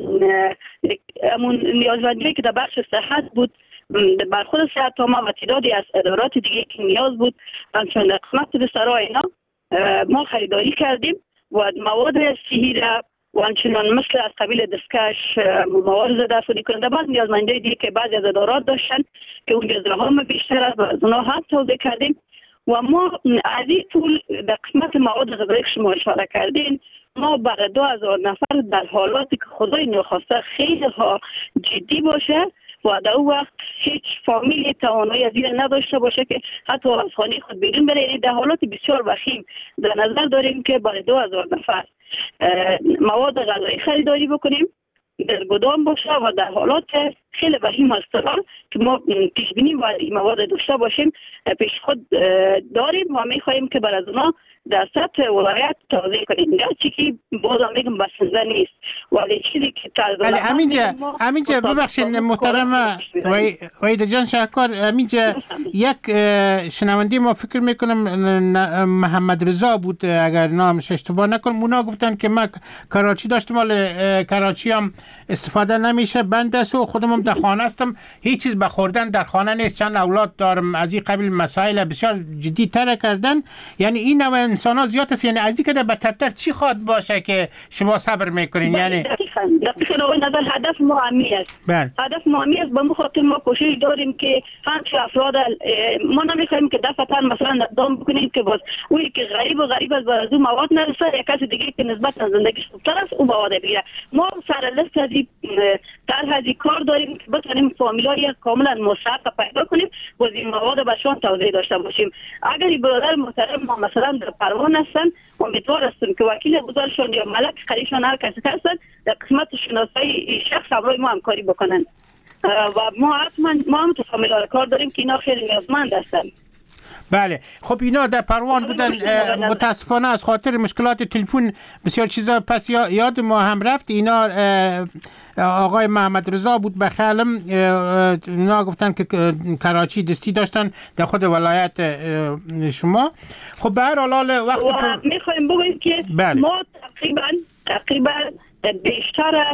امون نیازمندی که در بخش صحت بود بر خود صحت ها ما و تعدادی از ادارات دیگه که نیاز بود همچون در قسمت بسرای اینا ما خریداری کردیم و مواد صحی را و همچنان مثل از قبیل دستکش، مواد ضد فوری کننده، بعض نیازمنده دیگه که بعضی از ادارات داشتن که اون جزره هم بیشتر است و از اونها هم توضیح کردیم. و ما از این طول در قسمت مواد غذایی که شما اشاره کردین ما برای دو هزار نفر در حالاتی که خدای نخواسته خیلی ها جدی باشه و در اون وقت هیچ فامیلی توانایی از این نداشته باشه که حتی از خانه خود بیرون بره، یعنی در حالات بسیار وخیم در نظر داریم که برای دو هزار نفر مواد غذایی خریداری بکنیم در گدام باشه و در حالات خیلی وخیم استرال که ما پیش بینی و مواد داشته باشیم پیش خود داریم و میخواهیم که بر از اونا در سطح ولایت توضیح کنیم. گرچه که بازم میگم بسنده نیست ولی چیزی که ولی همینجا همینجا ببخشید محترم وحید جان شهکار، همینجا یک شنوندی ما فکر میکنم محمد رضا بود اگر نامش اشتباه نکنم، اونا گفتن که ما کراچی داشتم، مال کراچی هم استفاده نمیشه، بند است و خودم هم در خانه هستم، هیچ چیز به خوردن در خانه نیست، چند اولاد دارم، از این قبیل مسائل بسیار جدی تر کردن. یعنی این نوع انسان ها زیاد است. یعنی از این که در بدتر چی خواد باشه که شما صبر میکنین؟ یعنی دقیقاً نظر هدف ما همی است. هدف ما همی است. به خاطر ما کوشش داریم که همچه افراد ما نمیخوایم که دفعتاً مثلا اقدام بکنیم که باز اوی که غریب و غریب از باز مواد نرسه یک کس دیگه که نسبت زندگی خوبتر است او مواد بگیره. ما سر لست از در هزی کار داریم که بتونیم فامیلای کاملا مستحق پیدا کنیم و این مواد بهشون توضیح داشته باشیم. اگر این برادر محترم ما مثلا در پروان هستن امیدوار هستیم که وکیل گزارشون یا ملک خریشون هر کسی هستن در قسمت شناسایی شخص همراه ما همکاری بکنن و ما حتما ما هم تو فامیلای کار داریم که اینا خیلی نیازمند هستن. بله. خب اینا در پروان بودن، متاسفانه از خاطر مشکلات تلفن بسیار چیزا پس یاد ما هم رفت. اینا آقای محمد رضا بود به خیالم، اینا گفتن که کراچی دستی داشتن در خود ولایت شما. خب به هر حال وقت پر... میخوایم بگویم که بله. ما تقریبا تقریبا بیشتر از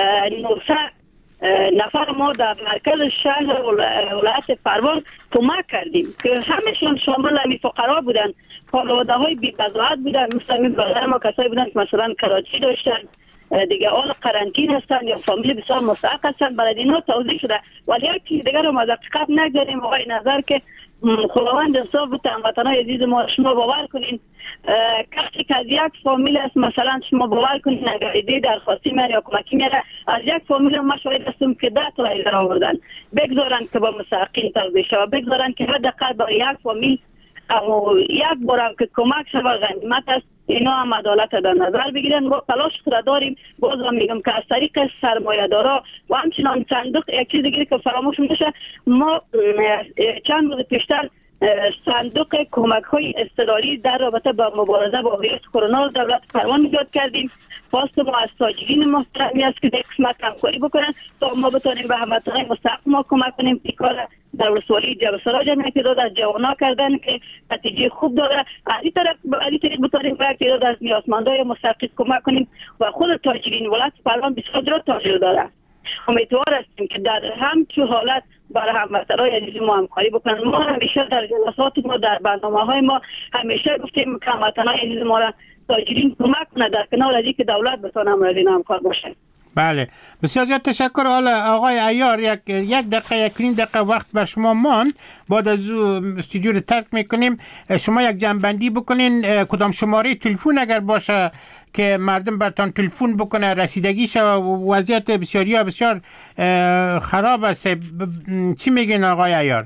نهصد نفر ما در مرکز شهر ولایت پروان کمک کردیم که همشون شامل همی فقرا بودن، خانواده های بی بضاعت بودن، مثل این برادر ما کسایی بودن که مثلا کراچی داشتن دیگه اول قرنطینه هستند یا فامیل بسیار مستحق هستند. برای اینا توضیح شده. ولی یک چیز دیگر رو ما دقت نگذاریم آقای نظر که خداوند انصاف بده هموطنان عزیز ما. شما باور کنین کسی که از یک فامیل است، مثلا شما باور کنین اگر ایده درخواستی میاره یا کمکی میاره، از یک فامیل ما شاهد هستم که ده تا ایده آوردن بگذارن که با مستحقین توزیع شود، بگذارن که حداقل برای یک فامیل او یک بار که کمک شود غنیمت است. اینا هم عدالت در نظر بگیرن. ما تلاش خود داریم، باز هم میگم که از طریق سرمایه‌دارا و همچنان صندوق. یک چیز دیگه که فراموش میشه، ما چند روز پیشتر صندوق کمک های اضطراری در رابطه با مبارزه با ویروس کرونا دولت پروان ایجاد کردیم. خواست ما از تاجرین محترمی است که در قسمت همکاری بکنن تا ما بتونیم به هموطنان مستحق ما کمک کنیم. این کار در ولسوالی جبل سراج هم یک تعداد از جوانا کردن که نتیجه خوب داره. از این طرف از این طریق بتونیم به یک تعداد از نیازمندای مستحق کمک کنیم و خود تاجرین ولایت پروان بسیار زیاد تاجر داره. امیدوار هستیم که در همچو حالت برای هموطنان عزیز ما همکاری بکنن. ما همیشه در جلسات ما در برنامه های ما همیشه گفتیم که هموطنان عزیز ما را تاجرین کمک کنه در کنار از اینکه دولت بتونه مورد همکار باشه. بله بسیار زیاد تشکر. حالا آقای عیار یک یک دقیقه یک نیم دقیقه وقت بر شما ماند. بعد از استودیو رو ترک میکنیم. شما یک جنبندی بکنین کدام شماره تلفن اگر باشه که مردم برتان تلفن بکنه رسیدگیش و وضعیت بسیاری ها بسیار خراب است. چی میگین آقای عیار؟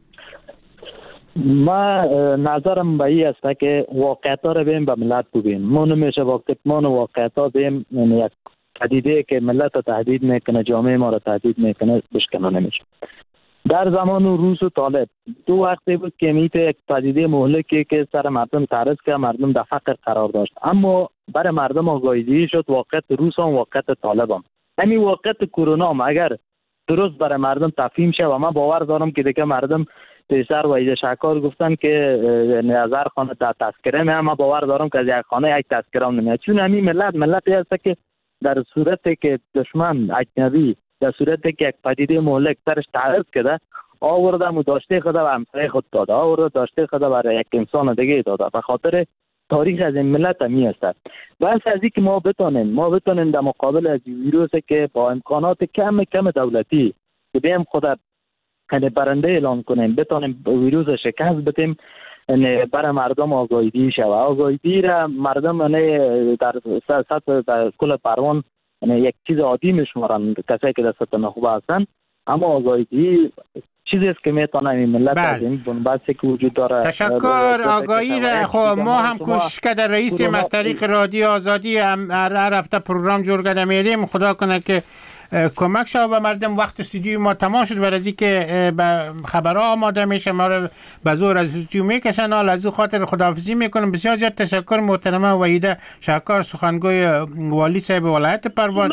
ما نظرم به این است که واقعیت ها رو بیم به ملت بگیم. ما نمیشه وقتی ما واقعیت ها بیم یک پدیده که ملت رو تهدید میکنه، جامعه ما رو تهدید میکنه بشکنه نمیشه. در زمان روس و طالب دو وقتی بود که میت یک پدیده مهلکی که سر مردم تعرض که مردم در فقر قرار داشت، اما برای مردم آگاهی شد واقعیت روس هم واقعیت طالب هم. همین واقعیت کرونا هم اگر درست برای مردم تفهیم شه و من باور دارم که دیگه مردم پیشتر وحید شکار گفتن که نظر خانه در تذکره می هم باور دارم که از یک خانه یک تذکره هم نمیاد. چون همین ملت ملتی هست که در صورتی که دشمن اجنبی در صورتی که یک پدیده مهلک سرش تعرض کرده آورده و داشته خود و همسایه خود داده، آورده داشته خود برای یک انسان دیگه داده. به خاطر تاریخ از این ملت همی است. بس از این که ما بتونیم ما بتونیم در مقابل از ویروسی که با امکانات کم کم دولتی که بیم خود یعنی برنده اعلان کنیم بتونیم ویروس شکست بدیم، یعنی برای مردم آگاهی شود. آگاهی را مردم یعنی در سطح در کل پروان یعنی یک چیز عادی میشمارن کسایی که در سطح نخبه هستن، اما آگاهی چیزی است که میتونه این ملت از این بنبستی که وجود داره. تشکر. آگاهی را خب ما هم کوشش کرده رئیس از طریق رادیو آزادی هم هر هفته پروگرام جور کرده میریم. خدا کنه که کمک شد و مردم. وقت استودیو ما تمام شد برای که خبرها آماده میشه ما رو به زور از استودیو میکشن. حالا از او خاطر خداحافظی میکنم. بسیار زیاد تشکر محترمه وحیده شکار سخنگوی والی صاحب ولایت پروان.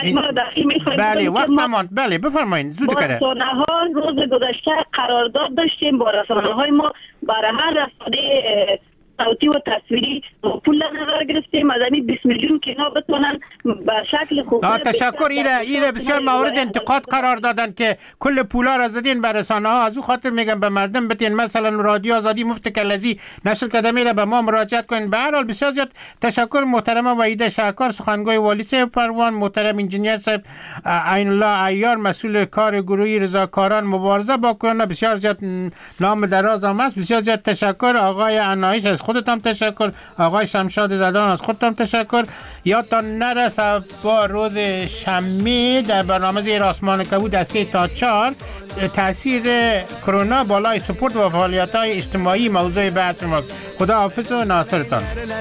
بله وقت نماند. بله بفرمایید زود کرده. با رسانه ها روز گذشته قرارداد داشتیم با رسانه های ما برای هر رسانه صوتی و تصویری پول نظر گرفتیم از همین بیست میلیون که اینا بتونن به شکل خوب. تشکر. ایره ایره بسیار مورد انتقاد قرار دادن که کل پولا را زدین به رسانه ها. از او خاطر میگم به مردم بتین مثلا رادیو آزادی مفت کلزی نشر کرده میره به ما مراجعت کنین. به هر حال بسیار زیاد تشکر محترمه وحیده شکار سخنگوی والی صاحب پروان، محترم انجینیر صاحب عین الله عیار مسئول کار گروهی رضاکاران مبارزه با کرونا. بسیار زیاد نام دراز هم است. بسیار زیاد تشکر. آقای عنایش از خودتان تشکر. آقای شمشاد زدان از خودتان تشکر. یادتان نرسه با روز شنبه در برنامه زیر آسمان کبود از سه تا چهار تاثیر کرونا بالای سپورت و فعالیت‌های اجتماعی موضوع بحث ماست. خدا حافظ و ناصرتان.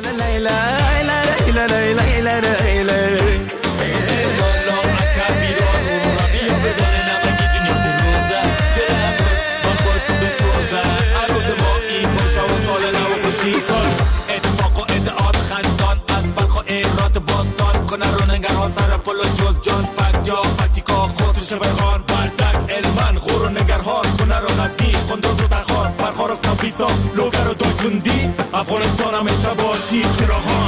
اتفاق و ادعاد خندان از بلخ و ایرات باستان کنه رو نگرها سر پل و جز جان فک یا پتیکا خسر شبخان بردک علمان خور و نگرها کنه رو غزنی خندوز و تخار برخار و کمپیسا لوگر و دایتوندی افغانستان همیشه باشی چراغان.